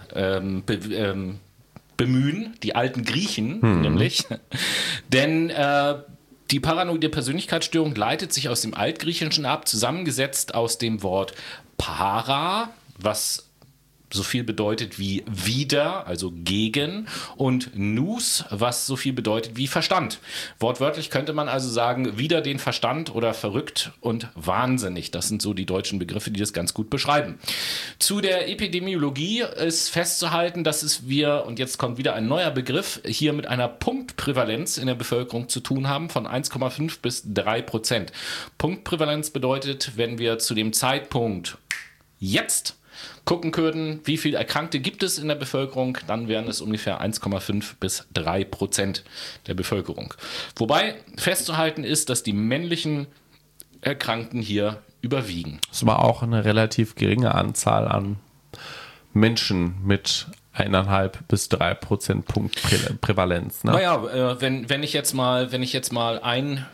bemühen, die alten Griechen nämlich. Denn die paranoide Persönlichkeitsstörung leitet sich aus dem Altgriechischen ab, zusammengesetzt aus dem Wort para, was so viel bedeutet wie wider, also gegen, und nous, was so viel bedeutet wie Verstand. Wortwörtlich könnte man also sagen, wider den Verstand oder verrückt und wahnsinnig. Das sind so die deutschen Begriffe, die das ganz gut beschreiben. Zu der Epidemiologie ist festzuhalten, dass wir, und jetzt kommt wieder ein neuer Begriff, hier mit einer Punktprävalenz in der Bevölkerung zu tun haben von 1,5 bis 3%. Punktprävalenz bedeutet, wenn wir zu dem Zeitpunkt jetzt gucken könnten, wie viele Erkrankte gibt es in der Bevölkerung, dann wären es ungefähr 1,5 bis 3% der Bevölkerung. Wobei festzuhalten ist, dass die männlichen Erkrankten hier überwiegen. Das war auch eine relativ geringe Anzahl an Menschen mit 1,5 bis 3% Punktprävalenz. Ne? Naja, wenn ich jetzt mal 1%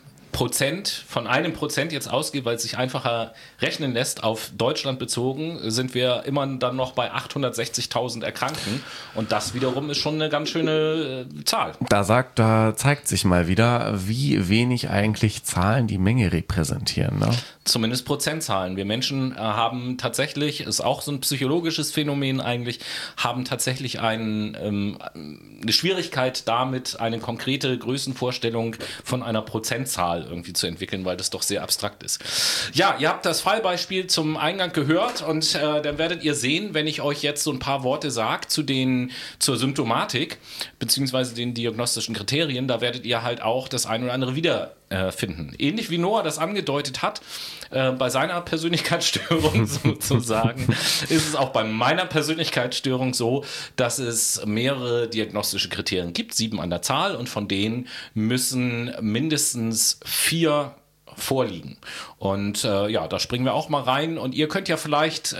von 1% jetzt ausgeht, weil es sich einfacher rechnen lässt, auf Deutschland bezogen, sind wir immer dann noch bei 860.000 Erkrankten. Und das wiederum ist schon eine ganz schöne Zahl. Da zeigt sich mal wieder, wie wenig eigentlich Zahlen die Menge repräsentieren. Ne? Zumindest Prozentzahlen. Wir Menschen haben tatsächlich, ist auch so ein psychologisches Phänomen eigentlich, haben tatsächlich eine Schwierigkeit damit, eine konkrete Größenvorstellung von einer Prozentzahl irgendwie zu entwickeln, weil das doch sehr abstrakt ist. Ja, ihr habt das Fallbeispiel zum Eingang gehört und dann werdet ihr sehen, wenn ich euch jetzt so ein paar Worte sage zur Symptomatik beziehungsweise den diagnostischen Kriterien, da werdet ihr halt auch das ein oder andere wiederfinden. Ähnlich wie Noah das angedeutet hat, bei seiner Persönlichkeitsstörung sozusagen, ist es auch bei meiner Persönlichkeitsstörung so, dass es mehrere diagnostische Kriterien gibt, 7 an der Zahl, und von denen müssen mindestens 4 vorliegen. Und da springen wir auch mal rein, und ihr könnt ja vielleicht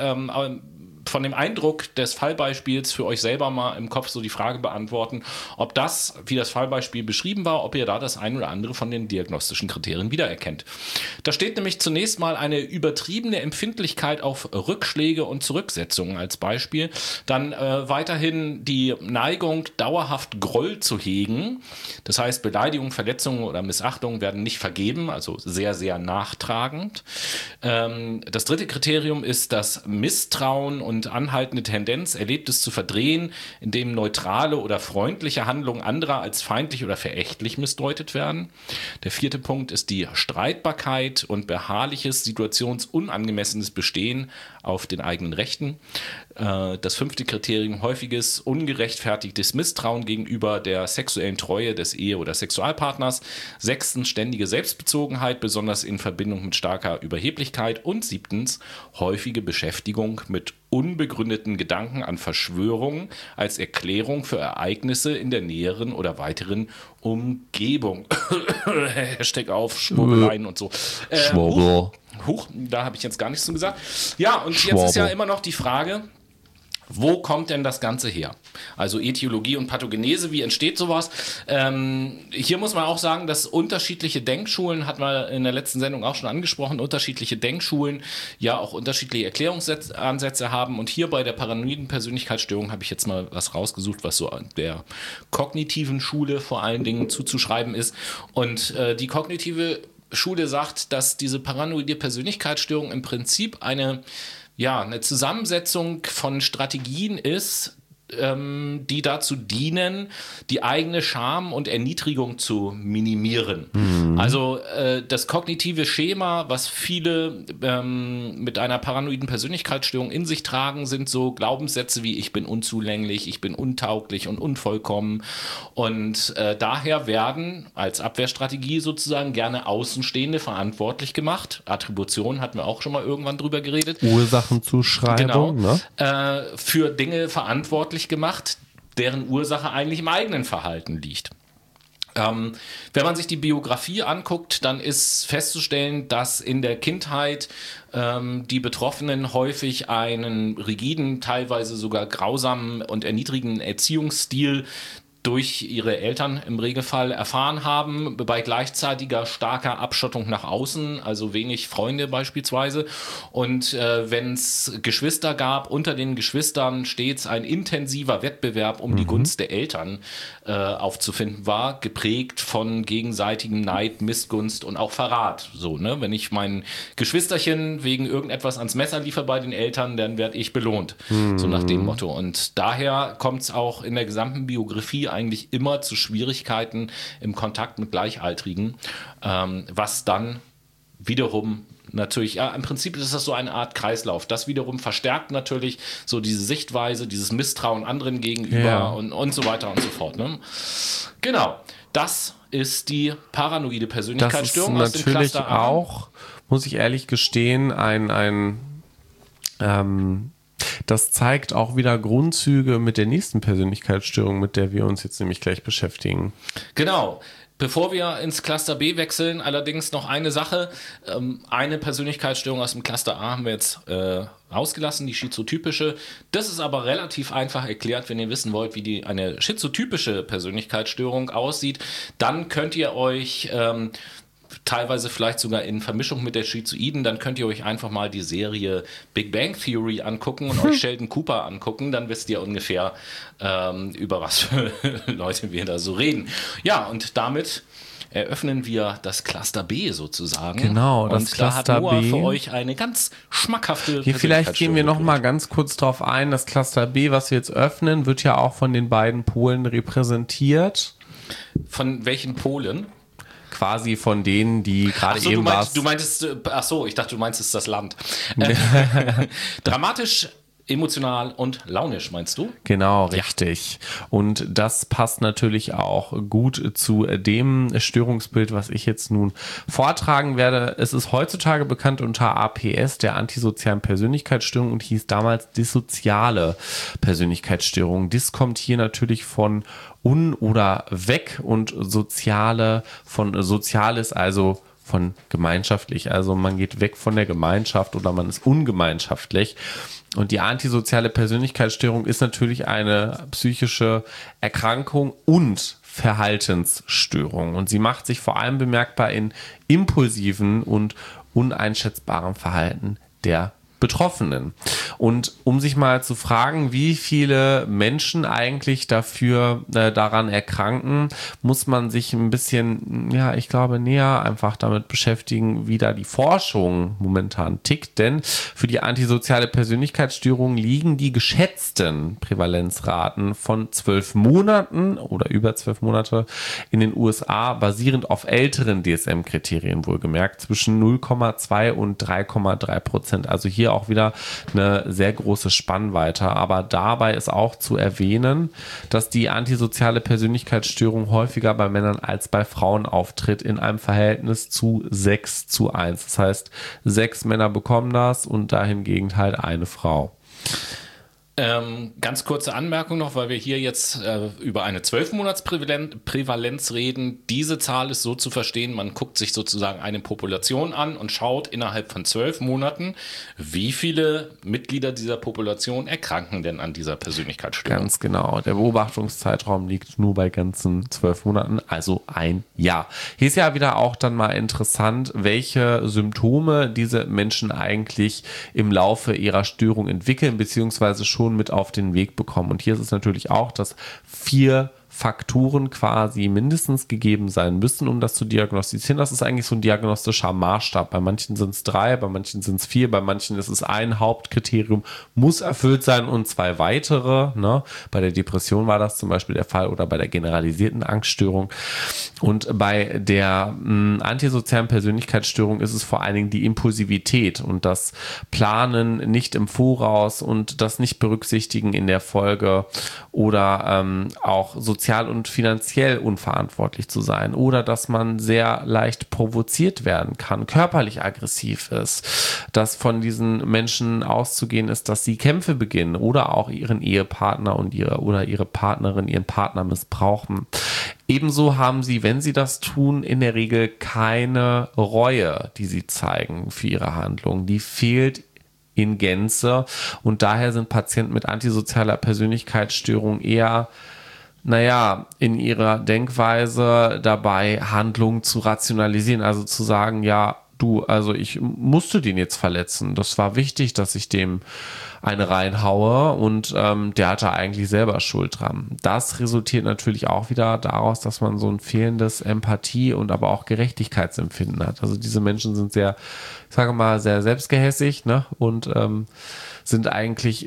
von dem Eindruck des Fallbeispiels für euch selber mal im Kopf so die Frage beantworten, ob das, wie das Fallbeispiel beschrieben war, ob ihr da das ein oder andere von den diagnostischen Kriterien wiedererkennt. Da steht nämlich zunächst mal eine übertriebene Empfindlichkeit auf Rückschläge und Zurücksetzungen als Beispiel. Dann weiterhin die Neigung, dauerhaft Groll zu hegen. Das heißt, Beleidigungen, Verletzungen oder Missachtungen werden nicht vergeben, also sehr, sehr nachtragend. Das dritte Kriterium ist das Misstrauen und anhaltende Tendenz, Erlebtes zu verdrehen, indem neutrale oder freundliche Handlungen anderer als feindlich oder verächtlich missdeutet werden. Der vierte Punkt ist die Streitbarkeit und beharrliches, situationsunangemessenes Bestehen auf den eigenen Rechten. Das fünfte Kriterium, häufiges, ungerechtfertigtes Misstrauen gegenüber der sexuellen Treue des Ehe- oder Sexualpartners. Sechstens, ständige Selbstbezogenheit, besonders in Verbindung mit starker Überheblichkeit. Und siebtens, häufige Beschäftigung mit unbegründeten Gedanken an Verschwörungen als Erklärung für Ereignisse in der näheren oder weiteren Umgebung. Hashtag auf, Schwurbeleien und so. Da habe ich jetzt gar nichts zu gesagt. Ja, und jetzt ist ja immer noch die Frage, wo kommt denn das Ganze her? Also Ätiologie und Pathogenese, wie entsteht sowas? Hier muss man auch sagen, dass unterschiedliche Denkschulen, hat man in der letzten Sendung auch schon angesprochen, unterschiedliche Denkschulen ja auch unterschiedliche Erklärungsansätze haben. Und hier bei der paranoiden Persönlichkeitsstörung habe ich jetzt mal was rausgesucht, was so der kognitiven Schule vor allen Dingen zuzuschreiben ist. Und die kognitive Schule sagt, dass diese paranoide Persönlichkeitsstörung im Prinzip eine Zusammensetzung von Strategien ist, die dazu dienen, die eigene Scham und Erniedrigung zu minimieren. Also das kognitive Schema, was viele mit einer paranoiden Persönlichkeitsstörung in sich tragen, sind so Glaubenssätze wie ich bin unzulänglich, ich bin untauglich und unvollkommen. Und daher werden als Abwehrstrategie sozusagen gerne Außenstehende verantwortlich gemacht. Attribution hatten wir auch schon mal irgendwann drüber geredet. Ursachenzuschreibung, genau, ne? Für Dinge verantwortlich gemacht, deren Ursache eigentlich im eigenen Verhalten liegt. Wenn man sich die Biografie anguckt, dann ist festzustellen, dass in der Kindheit die Betroffenen häufig einen rigiden, teilweise sogar grausamen und erniedrigenden Erziehungsstil durch ihre Eltern im Regelfall erfahren haben, bei gleichzeitiger starker Abschottung nach außen, also wenig Freunde beispielsweise. Und wenn es Geschwister gab, unter den Geschwistern stets ein intensiver Wettbewerb um die Gunst der Eltern aufzufinden war, geprägt von gegenseitigem Neid, Missgunst und auch Verrat. So, ne? Wenn ich mein Geschwisterchen wegen irgendetwas ans Messer liefere bei den Eltern, dann werde ich belohnt. So nach dem Motto. Und daher kommt es auch in der gesamten Biografie eigentlich immer zu Schwierigkeiten im Kontakt mit Gleichaltrigen, was dann wiederum natürlich, ja, im Prinzip ist das so eine Art Kreislauf. Das wiederum verstärkt natürlich so diese Sichtweise, dieses Misstrauen anderen gegenüber und so weiter und so fort. Ne? Genau, das ist die paranoide Persönlichkeitsstörung aus dem Cluster A. Das ist natürlich auch, muss ich ehrlich gestehen, das zeigt auch wieder Grundzüge mit der nächsten Persönlichkeitsstörung, mit der wir uns jetzt nämlich gleich beschäftigen. Genau. Bevor wir ins Cluster B wechseln, allerdings noch eine Sache. Eine Persönlichkeitsstörung aus dem Cluster A haben wir jetzt ausgelassen, die schizotypische. Das ist aber relativ einfach erklärt, wenn ihr wissen wollt, wie eine schizotypische Persönlichkeitsstörung aussieht. Dann könnt ihr euch teilweise vielleicht sogar in Vermischung mit der Schizoiden, dann könnt ihr euch einfach mal die Serie Big Bang Theory angucken und euch Sheldon Cooper angucken, dann wisst ihr ungefähr, über was für Leute wir da so reden. Ja, und damit eröffnen wir das Cluster B sozusagen. Genau, das und Cluster da hat Noah B für euch eine ganz schmackhafte Hier vielleicht gehen wir noch mal ganz kurz drauf ein. Das Cluster B, was wir jetzt öffnen, wird ja auch von den beiden Polen repräsentiert. Von welchen Polen? Quasi von denen, die gerade eben war. Du meintest, ach so, ich dachte, du meinst, es ist das Land. Dramatisch, emotional und launisch, meinst du? Genau, richtig. Ja. Und das passt natürlich auch gut zu dem Störungsbild, was ich jetzt nun vortragen werde. Es ist heutzutage bekannt unter APS, der antisozialen Persönlichkeitsstörung, und hieß damals dissoziale Persönlichkeitsstörung. Dis kommt hier natürlich von oder weg und soziale von soziales, also von gemeinschaftlich. Also man geht weg von der Gemeinschaft oder man ist ungemeinschaftlich. Und die antisoziale Persönlichkeitsstörung ist natürlich eine psychische Erkrankung und Verhaltensstörung. Und sie macht sich vor allem bemerkbar in impulsiven und uneinschätzbarem Verhalten der Betroffenen. Und um sich mal zu fragen, wie viele Menschen eigentlich daran erkranken, muss man sich ein bisschen, ja, ich glaube, näher einfach damit beschäftigen, wie da die Forschung momentan tickt. Denn für die antisoziale Persönlichkeitsstörung liegen die geschätzten Prävalenzraten von 12 Monaten oder über 12 Monate in den USA, basierend auf älteren DSM-Kriterien wohlgemerkt, zwischen 0,2 und 3,3%. Also hier auch wieder eine sehr große Spannweite. Aber dabei ist auch zu erwähnen, dass die antisoziale Persönlichkeitsstörung häufiger bei Männern als bei Frauen auftritt, in einem Verhältnis zu 6:1. Das heißt, 6 Männer bekommen das und dahingegen halt eine Frau. Ganz kurze Anmerkung noch, weil wir hier jetzt über eine 12-Monats-Prävalenz reden. Diese Zahl ist so zu verstehen, man guckt sich sozusagen eine Population an und schaut innerhalb von 12 Monaten, wie viele Mitglieder dieser Population erkranken denn an dieser Persönlichkeitsstörung. Ganz genau. Der Beobachtungszeitraum liegt nur bei ganzen 12 Monaten, also ein Jahr. Hier ist ja wieder auch dann mal interessant, welche Symptome diese Menschen eigentlich im Laufe ihrer Störung entwickeln, beziehungsweise schon mit auf den Weg bekommen. Und hier ist es natürlich auch, dass 4 Faktoren quasi mindestens gegeben sein müssen, um das zu diagnostizieren. Das ist eigentlich so ein diagnostischer Maßstab. Bei manchen sind es 3, bei manchen sind es 4, bei manchen ist es ein Hauptkriterium, muss erfüllt sein und 2 weitere. Ne? Bei der Depression war das zum Beispiel der Fall oder bei der generalisierten Angststörung. Und bei der antisozialen Persönlichkeitsstörung ist es vor allen Dingen die Impulsivität und das Planen nicht im Voraus und das nicht berücksichtigen in der Folge oder auch sozial und finanziell unverantwortlich zu sein oder dass man sehr leicht provoziert werden kann, körperlich aggressiv ist, dass von diesen Menschen auszugehen ist, dass sie Kämpfe beginnen oder auch ihren Ehepartner und ihre Partnerin, ihren Partner missbrauchen. Ebenso haben sie, wenn sie das tun, in der Regel keine Reue, die sie zeigen für ihre Handlungen. Die fehlt in Gänze und daher sind Patienten mit antisozialer Persönlichkeitsstörung eher in ihrer Denkweise dabei, Handlungen zu rationalisieren, also zu sagen, ja, also ich musste den jetzt verletzen. Das war wichtig, dass ich dem eine reinhaue und der hatte eigentlich selber Schuld dran. Das resultiert natürlich auch wieder daraus, dass man so ein fehlendes Empathie und aber auch Gerechtigkeitsempfinden hat. Also diese Menschen sind sehr, ich sage mal, sehr selbstgehässig, ne? Und sind eigentlich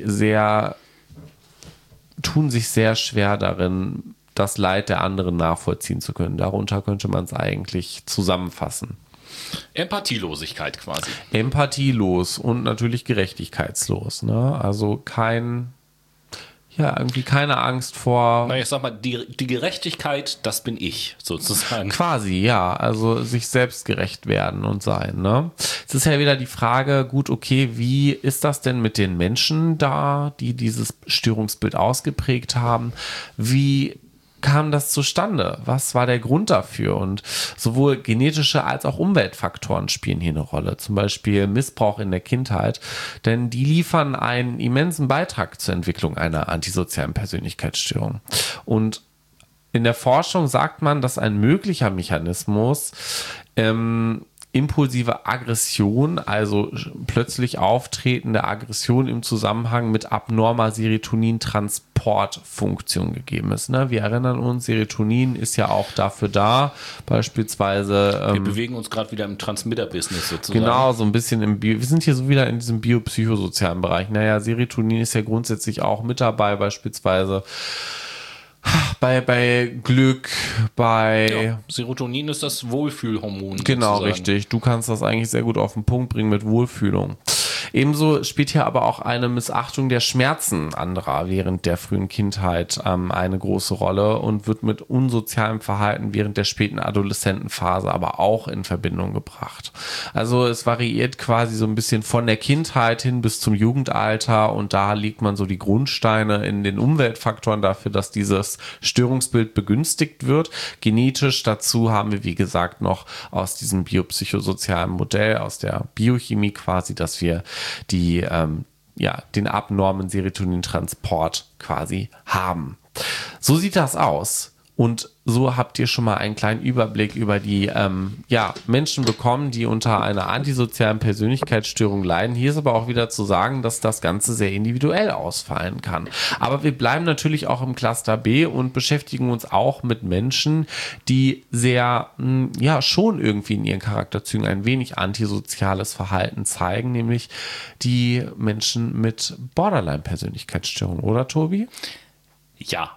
tun sich sehr schwer darin, das Leid der anderen nachvollziehen zu können. Darunter könnte man es eigentlich zusammenfassen. Empathielosigkeit quasi. Empathielos und natürlich gerechtigkeitslos. Ne? Also irgendwie keine Angst vor... Na, ich sag mal, die Gerechtigkeit, das bin ich, sozusagen. Quasi, ja. Also sich selbst gerecht werden und sein. Ne? Es ist ja wieder die Frage, gut, okay, wie ist das denn mit den Menschen da, die dieses Störungsbild ausgeprägt haben? Wie kam das zustande? Was war der Grund dafür? Und sowohl genetische als auch Umweltfaktoren spielen hier eine Rolle. Zum Beispiel Missbrauch in der Kindheit, denn die liefern einen immensen Beitrag zur Entwicklung einer antisozialen Persönlichkeitsstörung. Und in der Forschung sagt man, dass ein möglicher Mechanismus impulsive Aggression, also plötzlich auftretende Aggression im Zusammenhang mit abnormer Serotonin-Transportfunktion gegeben ist. Ne? Wir erinnern uns, Serotonin ist ja auch dafür da, beispielsweise... wir bewegen uns gerade wieder im Transmitter-Business sozusagen. Genau, so ein bisschen wir sind hier so wieder in diesem biopsychosozialen Bereich. Naja, Serotonin ist ja grundsätzlich auch mit dabei, beispielsweise bei Glück, Serotonin ist das Wohlfühlhormon. Genau, sozusagen. richtig. Du kannst das eigentlich sehr gut auf den Punkt bringen mit Wohlfühlung. Ebenso spielt hier aber auch eine Missachtung der Schmerzen anderer während der frühen Kindheit eine große Rolle und wird mit unsozialem Verhalten während der späten Adoleszentenphase aber auch in Verbindung gebracht. Also es variiert quasi so ein bisschen von der Kindheit hin bis zum Jugendalter und da legt man so die Grundsteine in den Umweltfaktoren dafür, dass dieses Störungsbild begünstigt wird. Genetisch dazu haben wir, wie gesagt, noch aus diesem biopsychosozialen Modell, aus der Biochemie quasi, dass wir den abnormen Serotonintransport quasi haben. So sieht das aus. Und so habt ihr schon mal einen kleinen Überblick über die Menschen bekommen, die unter einer antisozialen Persönlichkeitsstörung leiden. Hier ist aber auch wieder zu sagen, dass das Ganze sehr individuell ausfallen kann. Aber wir bleiben natürlich auch im Cluster B und beschäftigen uns auch mit Menschen, die sehr, schon irgendwie in ihren Charakterzügen ein wenig antisoziales Verhalten zeigen, nämlich die Menschen mit Borderline-Persönlichkeitsstörung, oder Tobi? Ja.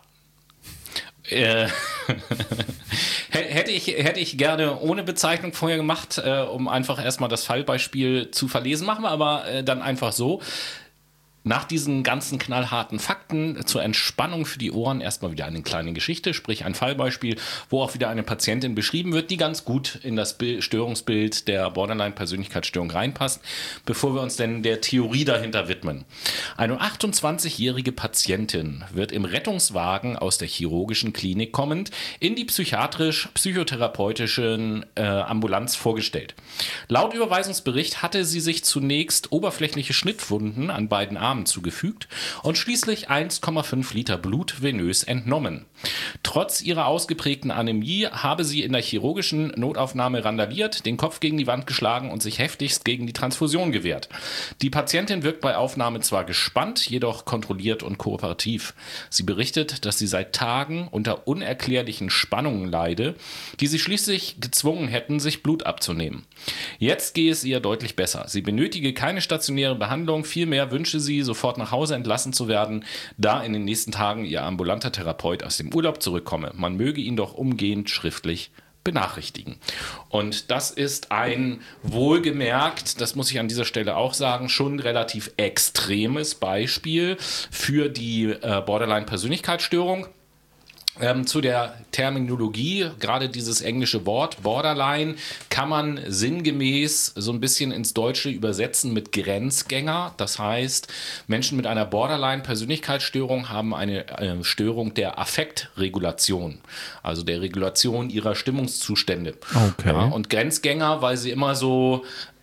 Hätte ich gerne ohne Bezeichnung vorher gemacht, um einfach erstmal das Fallbeispiel zu verlesen. Machen wir aber dann einfach so. Nach diesen ganzen knallharten Fakten zur Entspannung für die Ohren erstmal wieder eine kleine Geschichte, sprich ein Fallbeispiel, wo auch wieder eine Patientin beschrieben wird, die ganz gut in das Störungsbild der Borderline-Persönlichkeitsstörung reinpasst, bevor wir uns denn der Theorie dahinter widmen. Eine 28-jährige Patientin wird im Rettungswagen aus der chirurgischen Klinik kommend in die psychiatrisch-psychotherapeutischen Ambulanz vorgestellt. Laut Überweisungsbericht hatte sie sich zunächst oberflächliche Schnittwunden an beiden Armen zugefügt und schließlich 1,5 Liter Blut venös entnommen. Trotz ihrer ausgeprägten Anämie habe sie in der chirurgischen Notaufnahme randaliert, den Kopf gegen die Wand geschlagen und sich heftigst gegen die Transfusion gewehrt. Die Patientin wirkt bei Aufnahme zwar gespannt, jedoch kontrolliert und kooperativ. Sie berichtet, dass sie seit Tagen unter unerklärlichen Spannungen leide, die sie schließlich gezwungen hätten, sich Blut abzunehmen. Jetzt gehe es ihr deutlich besser. Sie benötige keine stationäre Behandlung, vielmehr wünsche sie, sofort nach Hause entlassen zu werden, da in den nächsten Tagen ihr ambulanter Therapeut aus dem Urlaub zurückkomme. Man möge ihn doch umgehend schriftlich benachrichtigen. Und das ist ein wohlgemerkt, das muss ich an dieser Stelle auch sagen, schon relativ extremes Beispiel für die Borderline-Persönlichkeitsstörung. Zu der Terminologie, gerade dieses englische Wort Borderline, kann man sinngemäß so ein bisschen ins Deutsche übersetzen mit Grenzgänger. Das heißt, Menschen mit einer Borderline-Persönlichkeitsstörung haben eine Störung der Affektregulation, also der Regulation ihrer Stimmungszustände. Okay. Ja, und Grenzgänger, weil sie immer so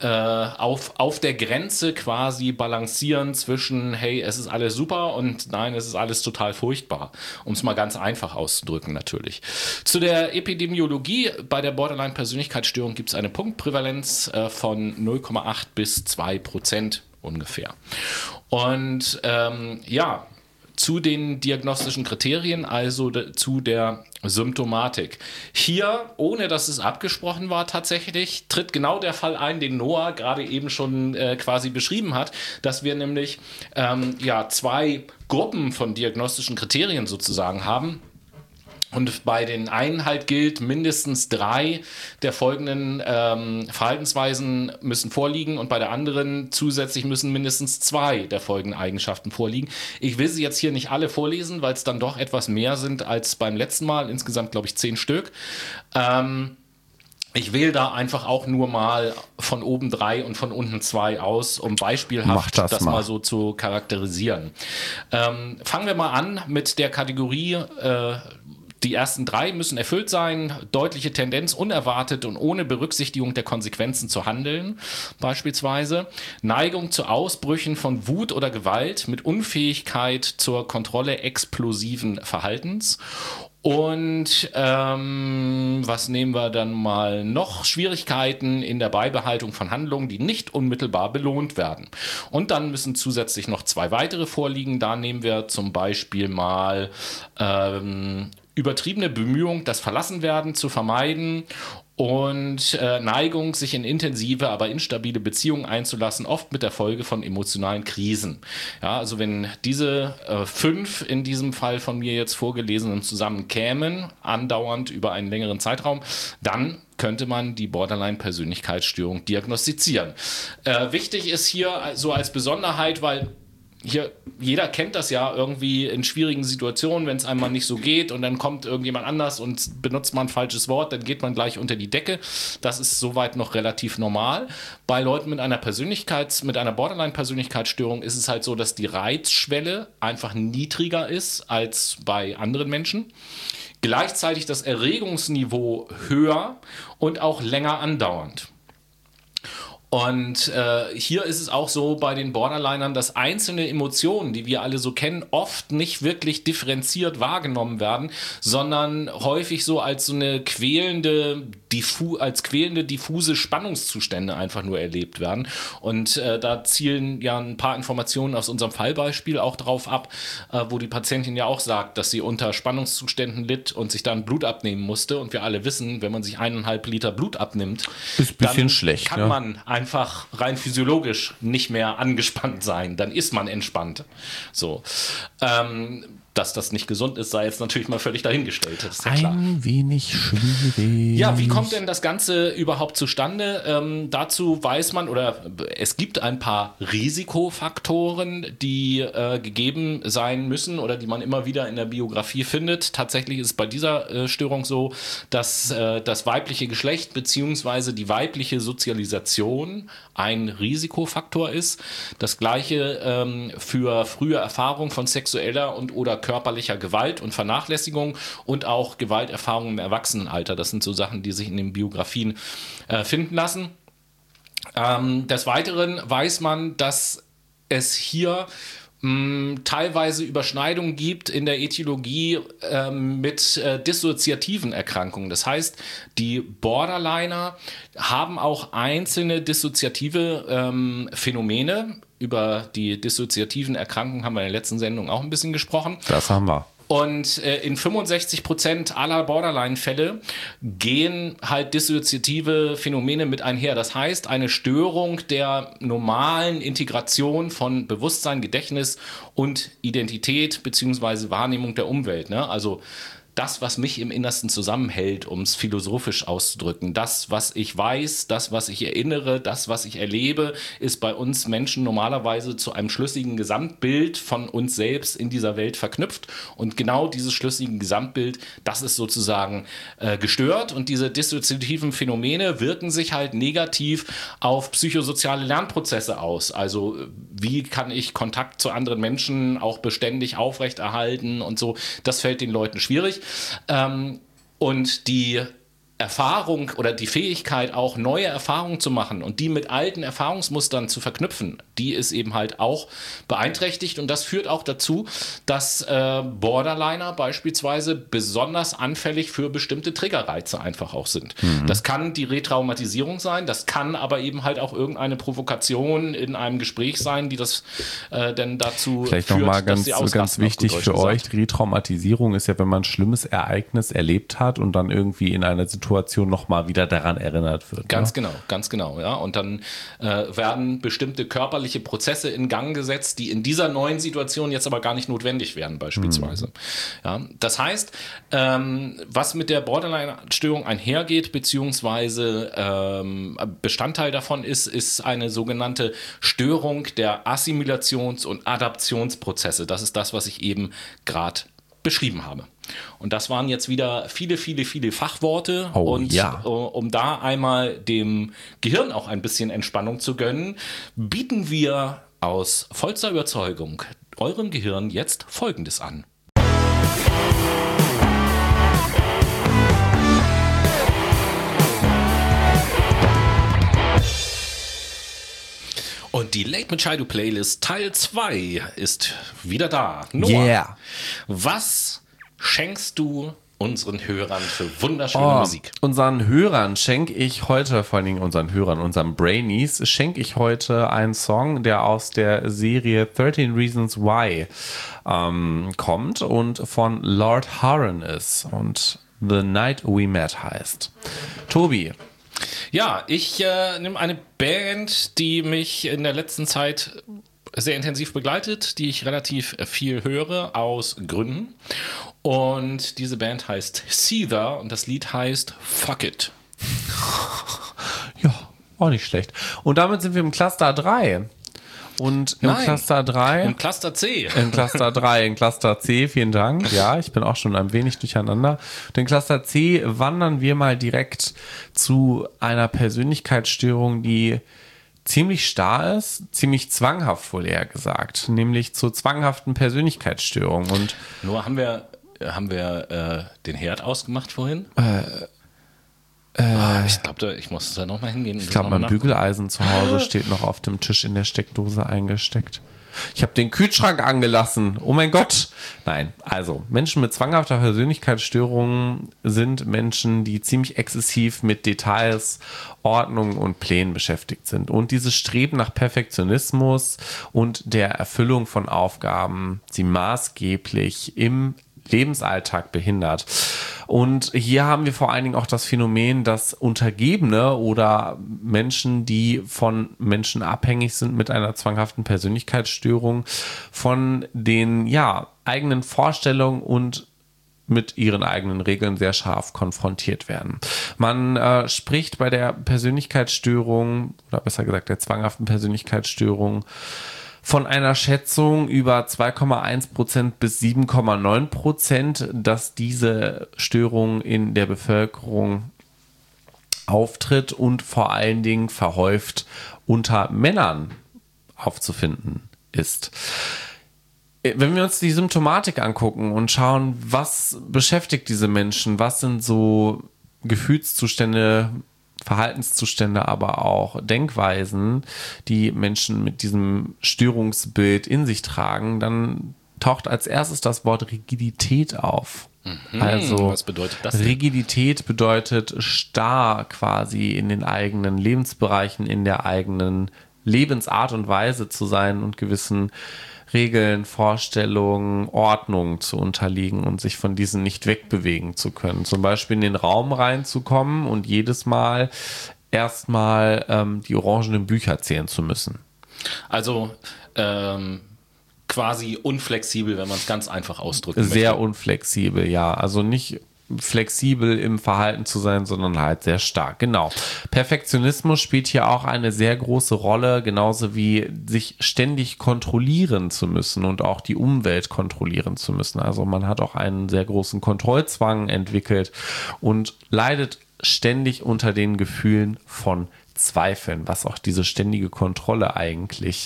auf der Grenze quasi balancieren zwischen, hey, es ist alles super und nein, es ist alles total furchtbar. Um es mal ganz einfach auszudrücken natürlich. Zu der Epidemiologie: Bei der Borderline-Persönlichkeitsstörung gibt es eine Punktprävalenz von 0,8 bis 2% ungefähr. Und zu den diagnostischen Kriterien, also zu der Symptomatik. Hier, ohne dass es abgesprochen war tatsächlich, tritt genau der Fall ein, den Noah gerade eben schon quasi beschrieben hat, dass wir nämlich zwei Gruppen von diagnostischen Kriterien sozusagen haben. Und bei den einen halt gilt, mindestens 3 der folgenden Verhaltensweisen müssen vorliegen und bei der anderen zusätzlich müssen mindestens 2 der folgenden Eigenschaften vorliegen. Ich will sie jetzt hier nicht alle vorlesen, weil es dann doch etwas mehr sind als beim letzten Mal. Insgesamt, glaube ich, 10 Stück. Ich wähle da einfach auch nur mal von oben 3 und von unten 2 aus, um beispielhaft das mal so zu charakterisieren. Fangen wir mal an mit der Kategorie die ersten 3 müssen erfüllt sein: deutliche Tendenz, unerwartet und ohne Berücksichtigung der Konsequenzen zu handeln, beispielsweise. Neigung zu Ausbrüchen von Wut oder Gewalt mit Unfähigkeit zur Kontrolle explosiven Verhaltens. Und was nehmen wir dann mal noch? Schwierigkeiten in der Beibehaltung von Handlungen, die nicht unmittelbar belohnt werden. Und dann müssen zusätzlich noch 2 weitere vorliegen. Da nehmen wir zum Beispiel mal übertriebene Bemühung, das Verlassenwerden zu vermeiden und Neigung, sich in intensive, aber instabile Beziehungen einzulassen, oft mit der Folge von emotionalen Krisen. Ja, also wenn diese 5 in diesem Fall von mir jetzt vorgelesenen zusammenkämen, andauernd über einen längeren Zeitraum, dann könnte man die Borderline-Persönlichkeitsstörung diagnostizieren. Wichtig ist hier so als Besonderheit, weil hier, jeder kennt das ja irgendwie in schwierigen Situationen, wenn es einmal nicht so geht und dann kommt irgendjemand anders und benutzt mal ein falsches Wort, dann geht man gleich unter die Decke. Das ist soweit noch relativ normal. Bei Leuten mit einer Borderline-Persönlichkeitsstörung ist es halt so, dass die Reizschwelle einfach niedriger ist als bei anderen Menschen. Gleichzeitig das Erregungsniveau höher und auch länger andauernd. Und hier ist es auch so bei den Borderlinern, dass einzelne Emotionen, die wir alle so kennen, oft nicht wirklich differenziert wahrgenommen werden, sondern häufig so als so eine quälende, diffuse Spannungszustände einfach nur erlebt werden. Und da zielen ja ein paar Informationen aus unserem Fallbeispiel auch drauf ab, wo die Patientin ja auch sagt, dass sie unter Spannungszuständen litt und sich dann Blut abnehmen musste. Und wir alle wissen, wenn man sich 1,5 Liter Blut abnimmt, ist ein bisschen schlecht, kann man einfach rein physiologisch nicht mehr angespannt sein. Dann ist man entspannt. So. dass das nicht gesund ist, sei jetzt natürlich mal völlig dahingestellt. Das ist ja klar. Ein wenig schwierig. Ja, wie kommt denn das Ganze überhaupt zustande? Dazu weiß man, oder es gibt ein paar Risikofaktoren, die gegeben sein müssen oder die man immer wieder in der Biografie findet. Tatsächlich ist es bei dieser Störung so, dass das weibliche Geschlecht bzw. die weibliche Sozialisation ein Risikofaktor ist. Das Gleiche für frühe Erfahrung von sexueller und oder körperlicher Gewalt und Vernachlässigung und auch Gewalterfahrungen im Erwachsenenalter. Das sind so Sachen, die sich in den Biografien finden lassen. Des Weiteren weiß man, dass es hier teilweise Überschneidungen gibt in der Ätiologie mit dissoziativen Erkrankungen. Das heißt, die Borderliner haben auch einzelne dissoziative Phänomene. Über die dissoziativen Erkrankungen haben wir in der letzten Sendung auch ein bisschen gesprochen. Das haben wir. Und in 65% aller Borderline-Fälle gehen halt dissoziative Phänomene mit einher. Das heißt, eine Störung der normalen Integration von Bewusstsein, Gedächtnis und Identität beziehungsweise Wahrnehmung der Umwelt. Ne? Also das, was mich im Innersten zusammenhält, um es philosophisch auszudrücken, das, was ich weiß, das, was ich erinnere, das, was ich erlebe, ist bei uns Menschen normalerweise zu einem schlüssigen Gesamtbild von uns selbst in dieser Welt verknüpft. Und genau dieses schlüssige Gesamtbild, das ist sozusagen gestört. Und diese dissoziativen Phänomene wirken sich halt negativ auf psychosoziale Lernprozesse aus. Also wie kann ich Kontakt zu anderen Menschen auch beständig aufrechterhalten und so. Das fällt den Leuten schwierig. Und die Erfahrung oder die Fähigkeit, auch neue Erfahrungen zu machen und die mit alten Erfahrungsmustern zu verknüpfen, die ist eben halt auch beeinträchtigt. Und das führt auch dazu, dass Borderliner beispielsweise besonders anfällig für bestimmte Triggerreize einfach auch sind. Mhm. Das kann die Retraumatisierung sein, das kann aber eben halt auch irgendeine Provokation in einem Gespräch sein, die das denn dazu vielleicht führt, nochmal dass sie ausrasten. Ganz wichtig für euch, Retraumatisierung ist ja, wenn man ein schlimmes Ereignis erlebt hat und dann irgendwie in einer Situation nochmal wieder daran erinnert wird. Ganz genau, ja. Und dann werden bestimmte körperliche Prozesse in Gang gesetzt, die in dieser neuen Situation jetzt aber gar nicht notwendig wären, beispielsweise. Ja, das heißt, was mit der Borderline-Störung einhergeht, beziehungsweise Bestandteil davon ist eine sogenannte Störung der Assimilations- und Adaptionsprozesse. Das ist das, was ich eben gerade beschrieben habe. Und das waren jetzt wieder viele Fachworte. Um da einmal dem Gehirn auch ein bisschen Entspannung zu gönnen, bieten wir aus vollster Überzeugung eurem Gehirn jetzt Folgendes an. Und die Late Machado Playlist Teil 2 ist wieder da. Noah, was schenkst du unseren Hörern für wunderschöne Musik? Unseren Hörern schenke ich heute, vor allen Dingen unseren Brainies, schenke ich heute einen Song, der aus der Serie 13 Reasons Why kommt und von Lord Huron ist und The Night We Met heißt. Tobi. Ja, ich nehme eine Band, die mich in der letzten Zeit sehr intensiv begleitet, die ich relativ viel höre, aus Gründen. Und diese Band heißt Seether und das Lied heißt Fuck It. Ja, auch nicht schlecht. Und damit sind wir im Cluster 3. Und im Cluster 3. Im Cluster C. Im Cluster 3, in Cluster C, vielen Dank. Ja, ich bin auch schon ein wenig durcheinander. Und in Cluster C wandern wir mal direkt zu einer Persönlichkeitsstörung, die ziemlich starr ist, ziemlich zwanghaft wohl eher gesagt, nämlich zur zwanghaften Persönlichkeitsstörung. Und nur haben wir den Herd ausgemacht vorhin? Ich glaube, ich muss da nochmal hingehen. Ich glaube, mein Bügeleisen zu Hause steht noch auf dem Tisch in der Steckdose eingesteckt. Ich habe den Kühlschrank angelassen. Oh mein Gott. Nein, also Menschen mit zwanghafter Persönlichkeitsstörungen sind Menschen, die ziemlich exzessiv mit Details, Ordnung und Plänen beschäftigt sind. Und dieses Streben nach Perfektionismus und der Erfüllung von Aufgaben sie maßgeblich im Lebensalltag behindert. Und hier haben wir vor allen Dingen auch das Phänomen, dass Untergebene oder Menschen, die von Menschen abhängig sind mit einer zwanghaften Persönlichkeitsstörung, von den eigenen Vorstellungen und mit ihren eigenen Regeln sehr scharf konfrontiert werden. Man spricht bei der Persönlichkeitsstörung, oder besser gesagt der zwanghaften Persönlichkeitsstörung, von einer Schätzung über 2,1% bis 7,9%, dass diese Störung in der Bevölkerung auftritt und vor allen Dingen verhäuft unter Männern aufzufinden ist. Wenn wir uns die Symptomatik angucken und schauen, was beschäftigt diese Menschen, was sind so Gefühlszustände, Verhaltenszustände, aber auch Denkweisen, die Menschen mit diesem Störungsbild in sich tragen, dann taucht als erstes das Wort Rigidität auf. Also, was bedeutet das denn? Rigidität bedeutet starr quasi in den eigenen Lebensbereichen, in der eigenen Lebensart und Weise zu sein und gewissen Regeln, Vorstellungen, Ordnungen zu unterliegen und sich von diesen nicht wegbewegen zu können. Zum Beispiel in den Raum reinzukommen und jedes Mal erstmal die orangenen Bücher zählen zu müssen. Also quasi unflexibel, wenn man es ganz einfach ausdrücken möchte. Sehr unflexibel, ja. Also nicht flexibel im Verhalten zu sein, sondern halt sehr stark. Genau. Perfektionismus spielt hier auch eine sehr große Rolle, genauso wie sich ständig kontrollieren zu müssen und auch die Umwelt kontrollieren zu müssen. Also man hat auch einen sehr großen Kontrollzwang entwickelt und leidet ständig unter den Gefühlen von Zweifeln, was auch diese ständige Kontrolle eigentlich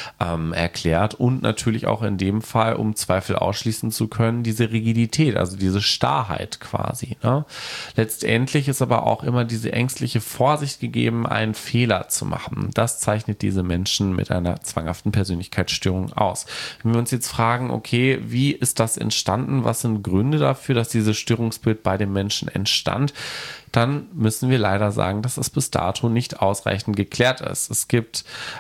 erklärt und natürlich auch in dem Fall, um Zweifel ausschließen zu können, diese Rigidität, also diese Starrheit quasi. Ne? Letztendlich ist aber auch immer diese ängstliche Vorsicht gegeben, einen Fehler zu machen. Das zeichnet diese Menschen mit einer zwanghaften Persönlichkeitsstörung aus. Wenn wir uns jetzt fragen, okay, wie ist das entstanden? Was sind Gründe dafür, dass dieses Störungsbild bei den Menschen entstand? Dann müssen wir leider sagen, dass es bis dato nicht ausreichend geklärt ist. Es gibt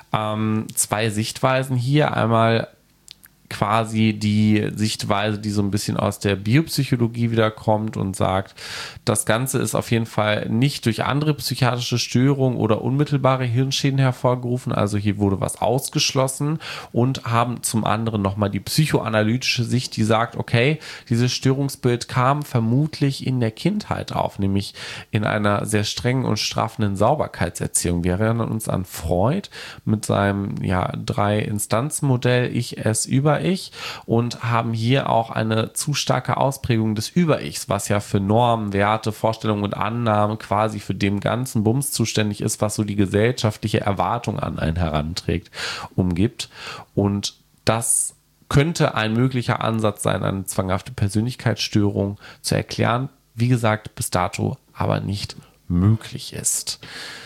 zwei Sichtweisen hier. Einmal quasi die Sichtweise, die so ein bisschen aus der Biopsychologie wiederkommt und sagt, das Ganze ist auf jeden Fall nicht durch andere psychiatrische Störungen oder unmittelbare Hirnschäden hervorgerufen, also hier wurde was ausgeschlossen, und haben zum anderen nochmal die psychoanalytische Sicht, die sagt, okay, dieses Störungsbild kam vermutlich in der Kindheit auf, nämlich in einer sehr strengen und straffenden Sauberkeitserziehung. Wir erinnern uns an Freud mit seinem 3-Instanzen-Modell Ich, Es, Über Ich und haben hier auch eine zu starke Ausprägung des Über-Ichs, was ja für Normen, Werte, Vorstellungen und Annahmen quasi für den ganzen Bums zuständig ist, was so die gesellschaftliche Erwartung an einen heranträgt, umgibt. Und das könnte ein möglicher Ansatz sein, eine zwanghafte Persönlichkeitsstörung zu erklären. Wie gesagt, bis dato aber nicht möglich ist.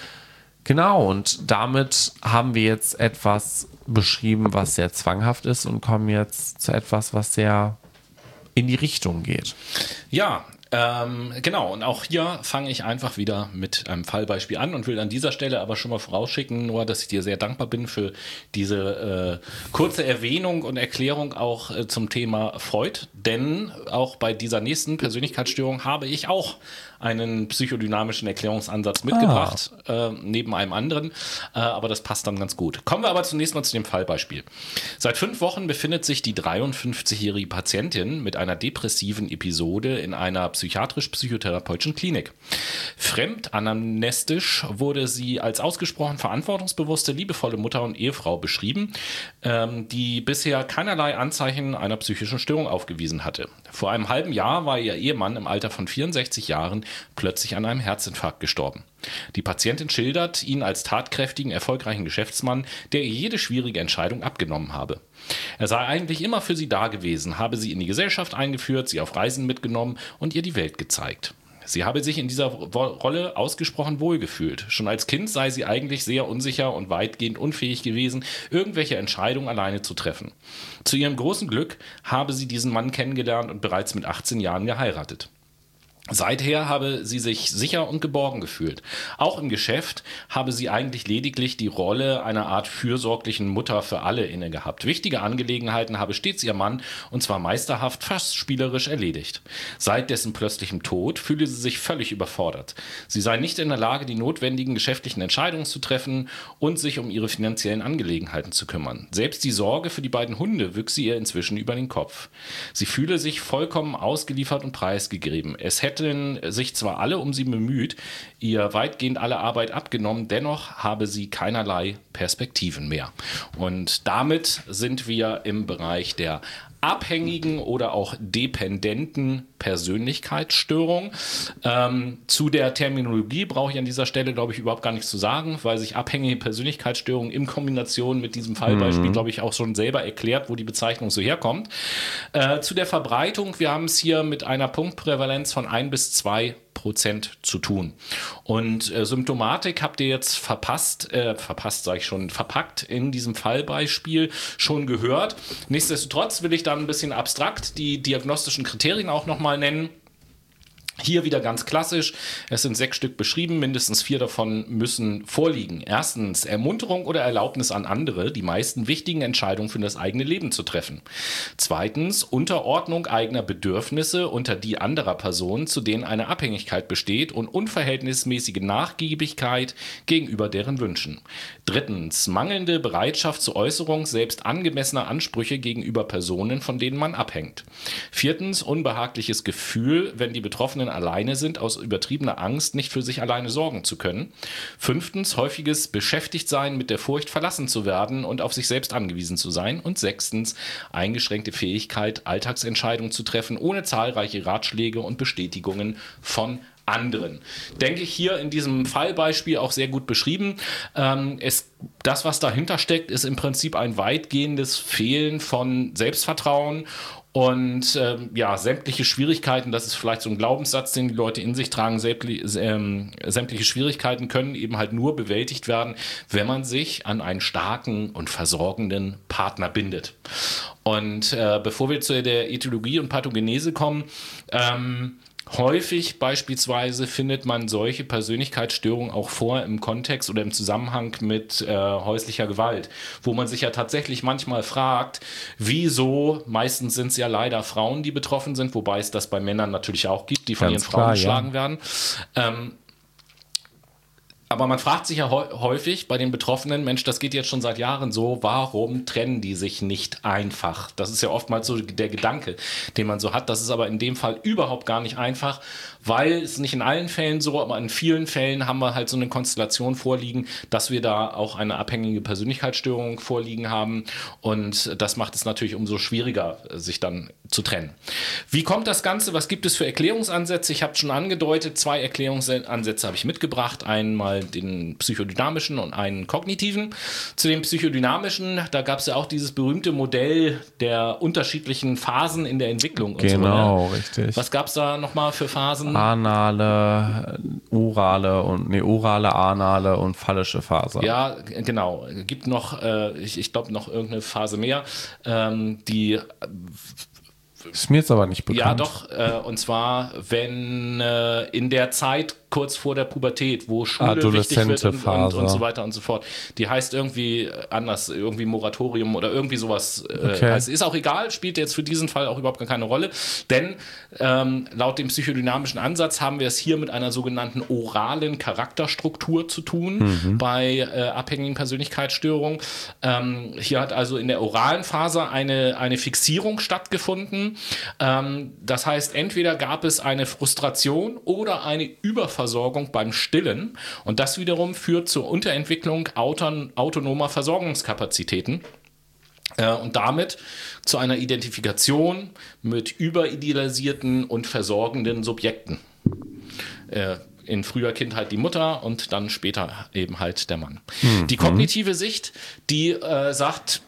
Genau, und damit haben wir jetzt etwas beschrieben, was sehr zwanghaft ist und kommen jetzt zu etwas, was sehr in die Richtung geht. Ja, genau. Und auch hier fange ich einfach wieder mit einem Fallbeispiel an und will an dieser Stelle aber schon mal vorausschicken, Noah, dass ich dir sehr dankbar bin für diese kurze Erwähnung und Erklärung auch zum Thema Freud. Denn auch bei dieser nächsten Persönlichkeitsstörung habe ich auch einen psychodynamischen Erklärungsansatz mitgebracht, neben einem anderen, aber das passt dann ganz gut. Kommen wir aber zunächst mal zu dem Fallbeispiel. Seit 5 Wochen befindet sich die 53-jährige Patientin mit einer depressiven Episode in einer psychiatrisch-psychotherapeutischen Klinik. Fremdanamnestisch wurde sie als ausgesprochen verantwortungsbewusste, liebevolle Mutter und Ehefrau beschrieben, die bisher keinerlei Anzeichen einer psychischen Störung aufgewiesen hatte. Vor einem halben Jahr war ihr Ehemann im Alter von 64 Jahren plötzlich an einem Herzinfarkt gestorben. Die Patientin schildert ihn als tatkräftigen, erfolgreichen Geschäftsmann, der ihr jede schwierige Entscheidung abgenommen habe. Er sei eigentlich immer für sie da gewesen, habe sie in die Gesellschaft eingeführt, sie auf Reisen mitgenommen und ihr die Welt gezeigt. Sie habe sich in dieser Rolle ausgesprochen wohlgefühlt. Schon als Kind sei sie eigentlich sehr unsicher und weitgehend unfähig gewesen, irgendwelche Entscheidungen alleine zu treffen. Zu ihrem großen Glück habe sie diesen Mann kennengelernt und bereits mit 18 Jahren geheiratet. Seither habe sie sich sicher und geborgen gefühlt. Auch im Geschäft habe sie eigentlich lediglich die Rolle einer Art fürsorglichen Mutter für alle inne gehabt. Wichtige Angelegenheiten habe stets ihr Mann, und zwar meisterhaft, fast spielerisch erledigt. Seit dessen plötzlichem Tod fühle sie sich völlig überfordert. Sie sei nicht in der Lage, die notwendigen geschäftlichen Entscheidungen zu treffen und sich um ihre finanziellen Angelegenheiten zu kümmern. Selbst die Sorge für die beiden Hunde wüchse ihr inzwischen über den Kopf. Sie fühle sich vollkommen ausgeliefert und preisgegeben. Es hätten sich zwar alle um sie bemüht, ihr weitgehend alle Arbeit abgenommen, dennoch habe sie keinerlei Perspektiven mehr. Und damit sind wir im Bereich der abhängigen oder auch dependenten Persönlichkeitsstörung. Zu der Terminologie brauche ich an dieser Stelle, glaube ich, überhaupt gar nichts zu sagen, weil sich abhängige Persönlichkeitsstörung in Kombination mit diesem Fallbeispiel, glaube ich, auch schon selber erklärt, wo die Bezeichnung so herkommt. Zu der Verbreitung, wir haben es hier mit einer Punktprävalenz von 1-2% zu tun. Und Symptomatik habt ihr jetzt verpackt in diesem Fallbeispiel schon gehört. Nichtsdestotrotz will ich dann ein bisschen abstrakt die diagnostischen Kriterien auch nochmal nennen. Hier wieder ganz klassisch, es sind 6 Stück beschrieben, mindestens 4 davon müssen vorliegen. Erstens, Ermunterung oder Erlaubnis an andere, die meisten wichtigen Entscheidungen für das eigene Leben zu treffen. Zweitens, Unterordnung eigener Bedürfnisse unter die anderer Personen, zu denen eine Abhängigkeit besteht, und unverhältnismäßige Nachgiebigkeit gegenüber deren Wünschen. Drittens, mangelnde Bereitschaft zur Äußerung selbst angemessener Ansprüche gegenüber Personen, von denen man abhängt. Viertens, unbehagliches Gefühl, wenn die Betroffenen alleine sind, aus übertriebener Angst, nicht für sich alleine sorgen zu können. Fünftens, häufiges Beschäftigtsein mit der Furcht, verlassen zu werden und auf sich selbst angewiesen zu sein. Und sechstens, eingeschränkte Fähigkeit, Alltagsentscheidungen zu treffen, ohne zahlreiche Ratschläge und Bestätigungen von anderen. Denke ich hier in diesem Fallbeispiel auch sehr gut beschrieben. Das, was dahinter steckt, ist im Prinzip ein weitgehendes Fehlen von Selbstvertrauen und sämtliche Schwierigkeiten, das ist vielleicht so ein Glaubenssatz, den die Leute in sich tragen, sämtliche Schwierigkeiten können eben halt nur bewältigt werden, wenn man sich an einen starken und versorgenden Partner bindet. Und bevor wir zu der Ätiologie und Pathogenese kommen, häufig beispielsweise findet man solche Persönlichkeitsstörungen auch vor im Kontext oder im Zusammenhang mit häuslicher Gewalt, wo man sich ja tatsächlich manchmal fragt, wieso, meistens sind es ja leider Frauen, die betroffen sind, wobei es das bei Männern natürlich auch gibt, die von ihren Frauen geschlagen werden. Aber man fragt sich ja häufig bei den Betroffenen, Mensch, das geht jetzt schon seit Jahren so, warum trennen die sich nicht einfach? Das ist ja oftmals so der Gedanke, den man so hat. Das ist aber in dem Fall überhaupt gar nicht einfach, weil es nicht in allen Fällen so, aber in vielen Fällen haben wir halt so eine Konstellation vorliegen, dass wir da auch eine abhängige Persönlichkeitsstörung vorliegen haben, und das macht es natürlich umso schwieriger, sich dann zu trennen. Wie kommt das Ganze? Was gibt es für Erklärungsansätze? Ich habe schon angedeutet, 2 Erklärungsansätze habe ich mitgebracht. Einmal den psychodynamischen und einen kognitiven. Zu dem psychodynamischen, da gab es ja auch dieses berühmte Modell der unterschiedlichen Phasen in der Entwicklung. Genau, so, richtig. Was gab es da nochmal für Phasen? Anale, orale, anale und phallische Phase. Ja, genau. Gibt noch, ich glaube, noch irgendeine Phase mehr, die ist mir jetzt aber nicht bekannt. Ja, doch. Und zwar, wenn in der Zeit kurz vor der Pubertät, wo Schule wichtig wird und so weiter und so fort. Die heißt irgendwie anders, irgendwie Moratorium oder irgendwie sowas. Okay. Also ist auch egal, spielt jetzt für diesen Fall auch überhaupt gar keine Rolle, denn laut dem psychodynamischen Ansatz haben wir es hier mit einer sogenannten oralen Charakterstruktur zu tun bei abhängigen Persönlichkeitsstörungen. Hier hat also in der oralen Phase eine Fixierung stattgefunden. Das heißt, entweder gab es eine Frustration oder eine Überversorgung beim Stillen, und das wiederum führt zur Unterentwicklung autonomer Versorgungskapazitäten und damit zu einer Identifikation mit überidealisierten und versorgenden Subjekten. In früher Kindheit die Mutter und dann später eben halt der Mann. Die kognitive Sicht, die sagt,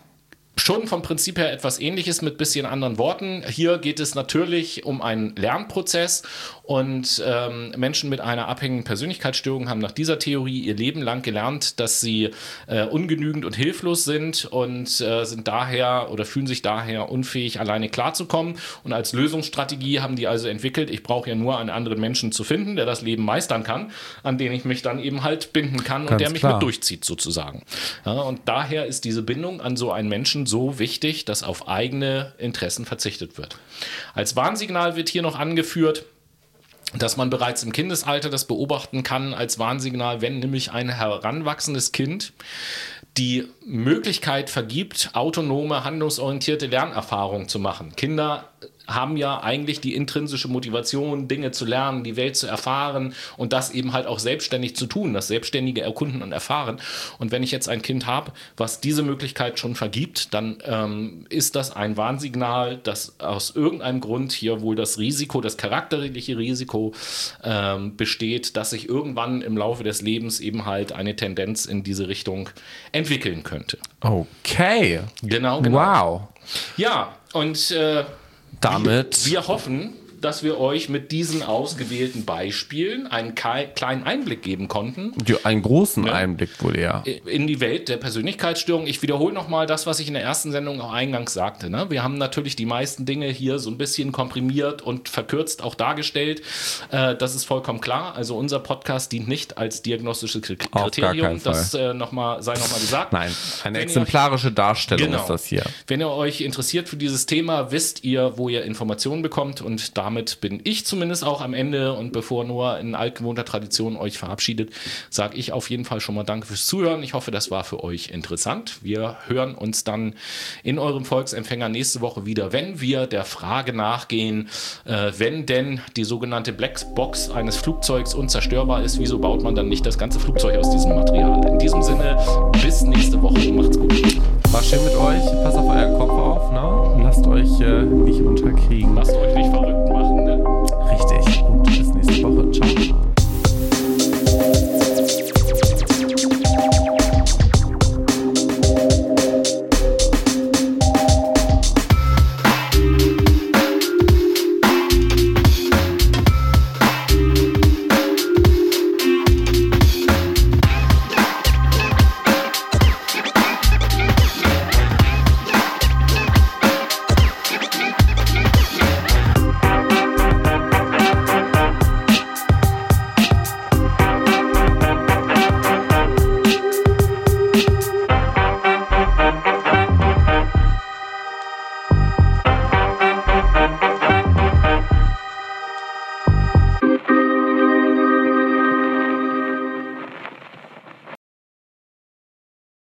schon vom Prinzip her etwas Ähnliches mit bisschen anderen Worten. Hier geht es natürlich um einen Lernprozess und Menschen mit einer abhängigen Persönlichkeitsstörung haben nach dieser Theorie ihr Leben lang gelernt, dass sie ungenügend und hilflos sind und sind daher oder fühlen sich daher unfähig, alleine klarzukommen. Und als Lösungsstrategie haben die also entwickelt, ich brauche ja nur einen anderen Menschen zu finden, der das Leben meistern kann, an den ich mich dann eben halt binden kann und der mich mit durchzieht sozusagen. Ja, und daher ist diese Bindung an so einen Menschen so wichtig, dass auf eigene Interessen verzichtet wird. Als Warnsignal wird hier noch angeführt, dass man bereits im Kindesalter das beobachten kann als Warnsignal, wenn nämlich ein heranwachsendes Kind die Möglichkeit vergibt, autonome, handlungsorientierte Lernerfahrungen zu machen. Kinder haben ja eigentlich die intrinsische Motivation, Dinge zu lernen, die Welt zu erfahren und das eben halt auch selbstständig zu tun, das selbstständige Erkunden und Erfahren. Und wenn ich jetzt ein Kind habe, was diese Möglichkeit schon vergibt, dann ist das ein Warnsignal, dass aus irgendeinem Grund hier wohl das Risiko, das charakterliche Risiko besteht, dass sich irgendwann im Laufe des Lebens eben halt eine Tendenz in diese Richtung entwickeln könnte. Okay. Genau. Wow. Ja, und damit wir hoffen, dass wir euch mit diesen ausgewählten Beispielen einen kleinen Einblick geben konnten. Ja, einen großen Einblick wohl eher. In die Welt der Persönlichkeitsstörung. Ich wiederhole nochmal das, was ich in der ersten Sendung auch eingangs sagte. Ne? Wir haben natürlich die meisten Dinge hier so ein bisschen komprimiert und verkürzt auch dargestellt. Das ist vollkommen klar. Also unser Podcast dient nicht als diagnostisches Kriterium. Das sei nochmal gesagt. Nein, eine exemplarische Darstellung ist das hier. Wenn ihr euch interessiert für dieses Thema, wisst ihr, wo ihr Informationen bekommt und damit bin ich zumindest auch am Ende und bevor Noah in altgewohnter Tradition euch verabschiedet, sage ich auf jeden Fall schon mal danke fürs Zuhören. Ich hoffe, das war für euch interessant. Wir hören uns dann in eurem Volksempfänger nächste Woche wieder, wenn wir der Frage nachgehen, wenn denn die sogenannte Blackbox eines Flugzeugs unzerstörbar ist, wieso baut man dann nicht das ganze Flugzeug aus diesem Material? In diesem Sinne, bis nächste Woche. Macht's gut. War schön mit euch. Passt auf euren Kopf auf. Ne? Lasst euch nicht unterkriegen. Lasst euch nicht verrückt.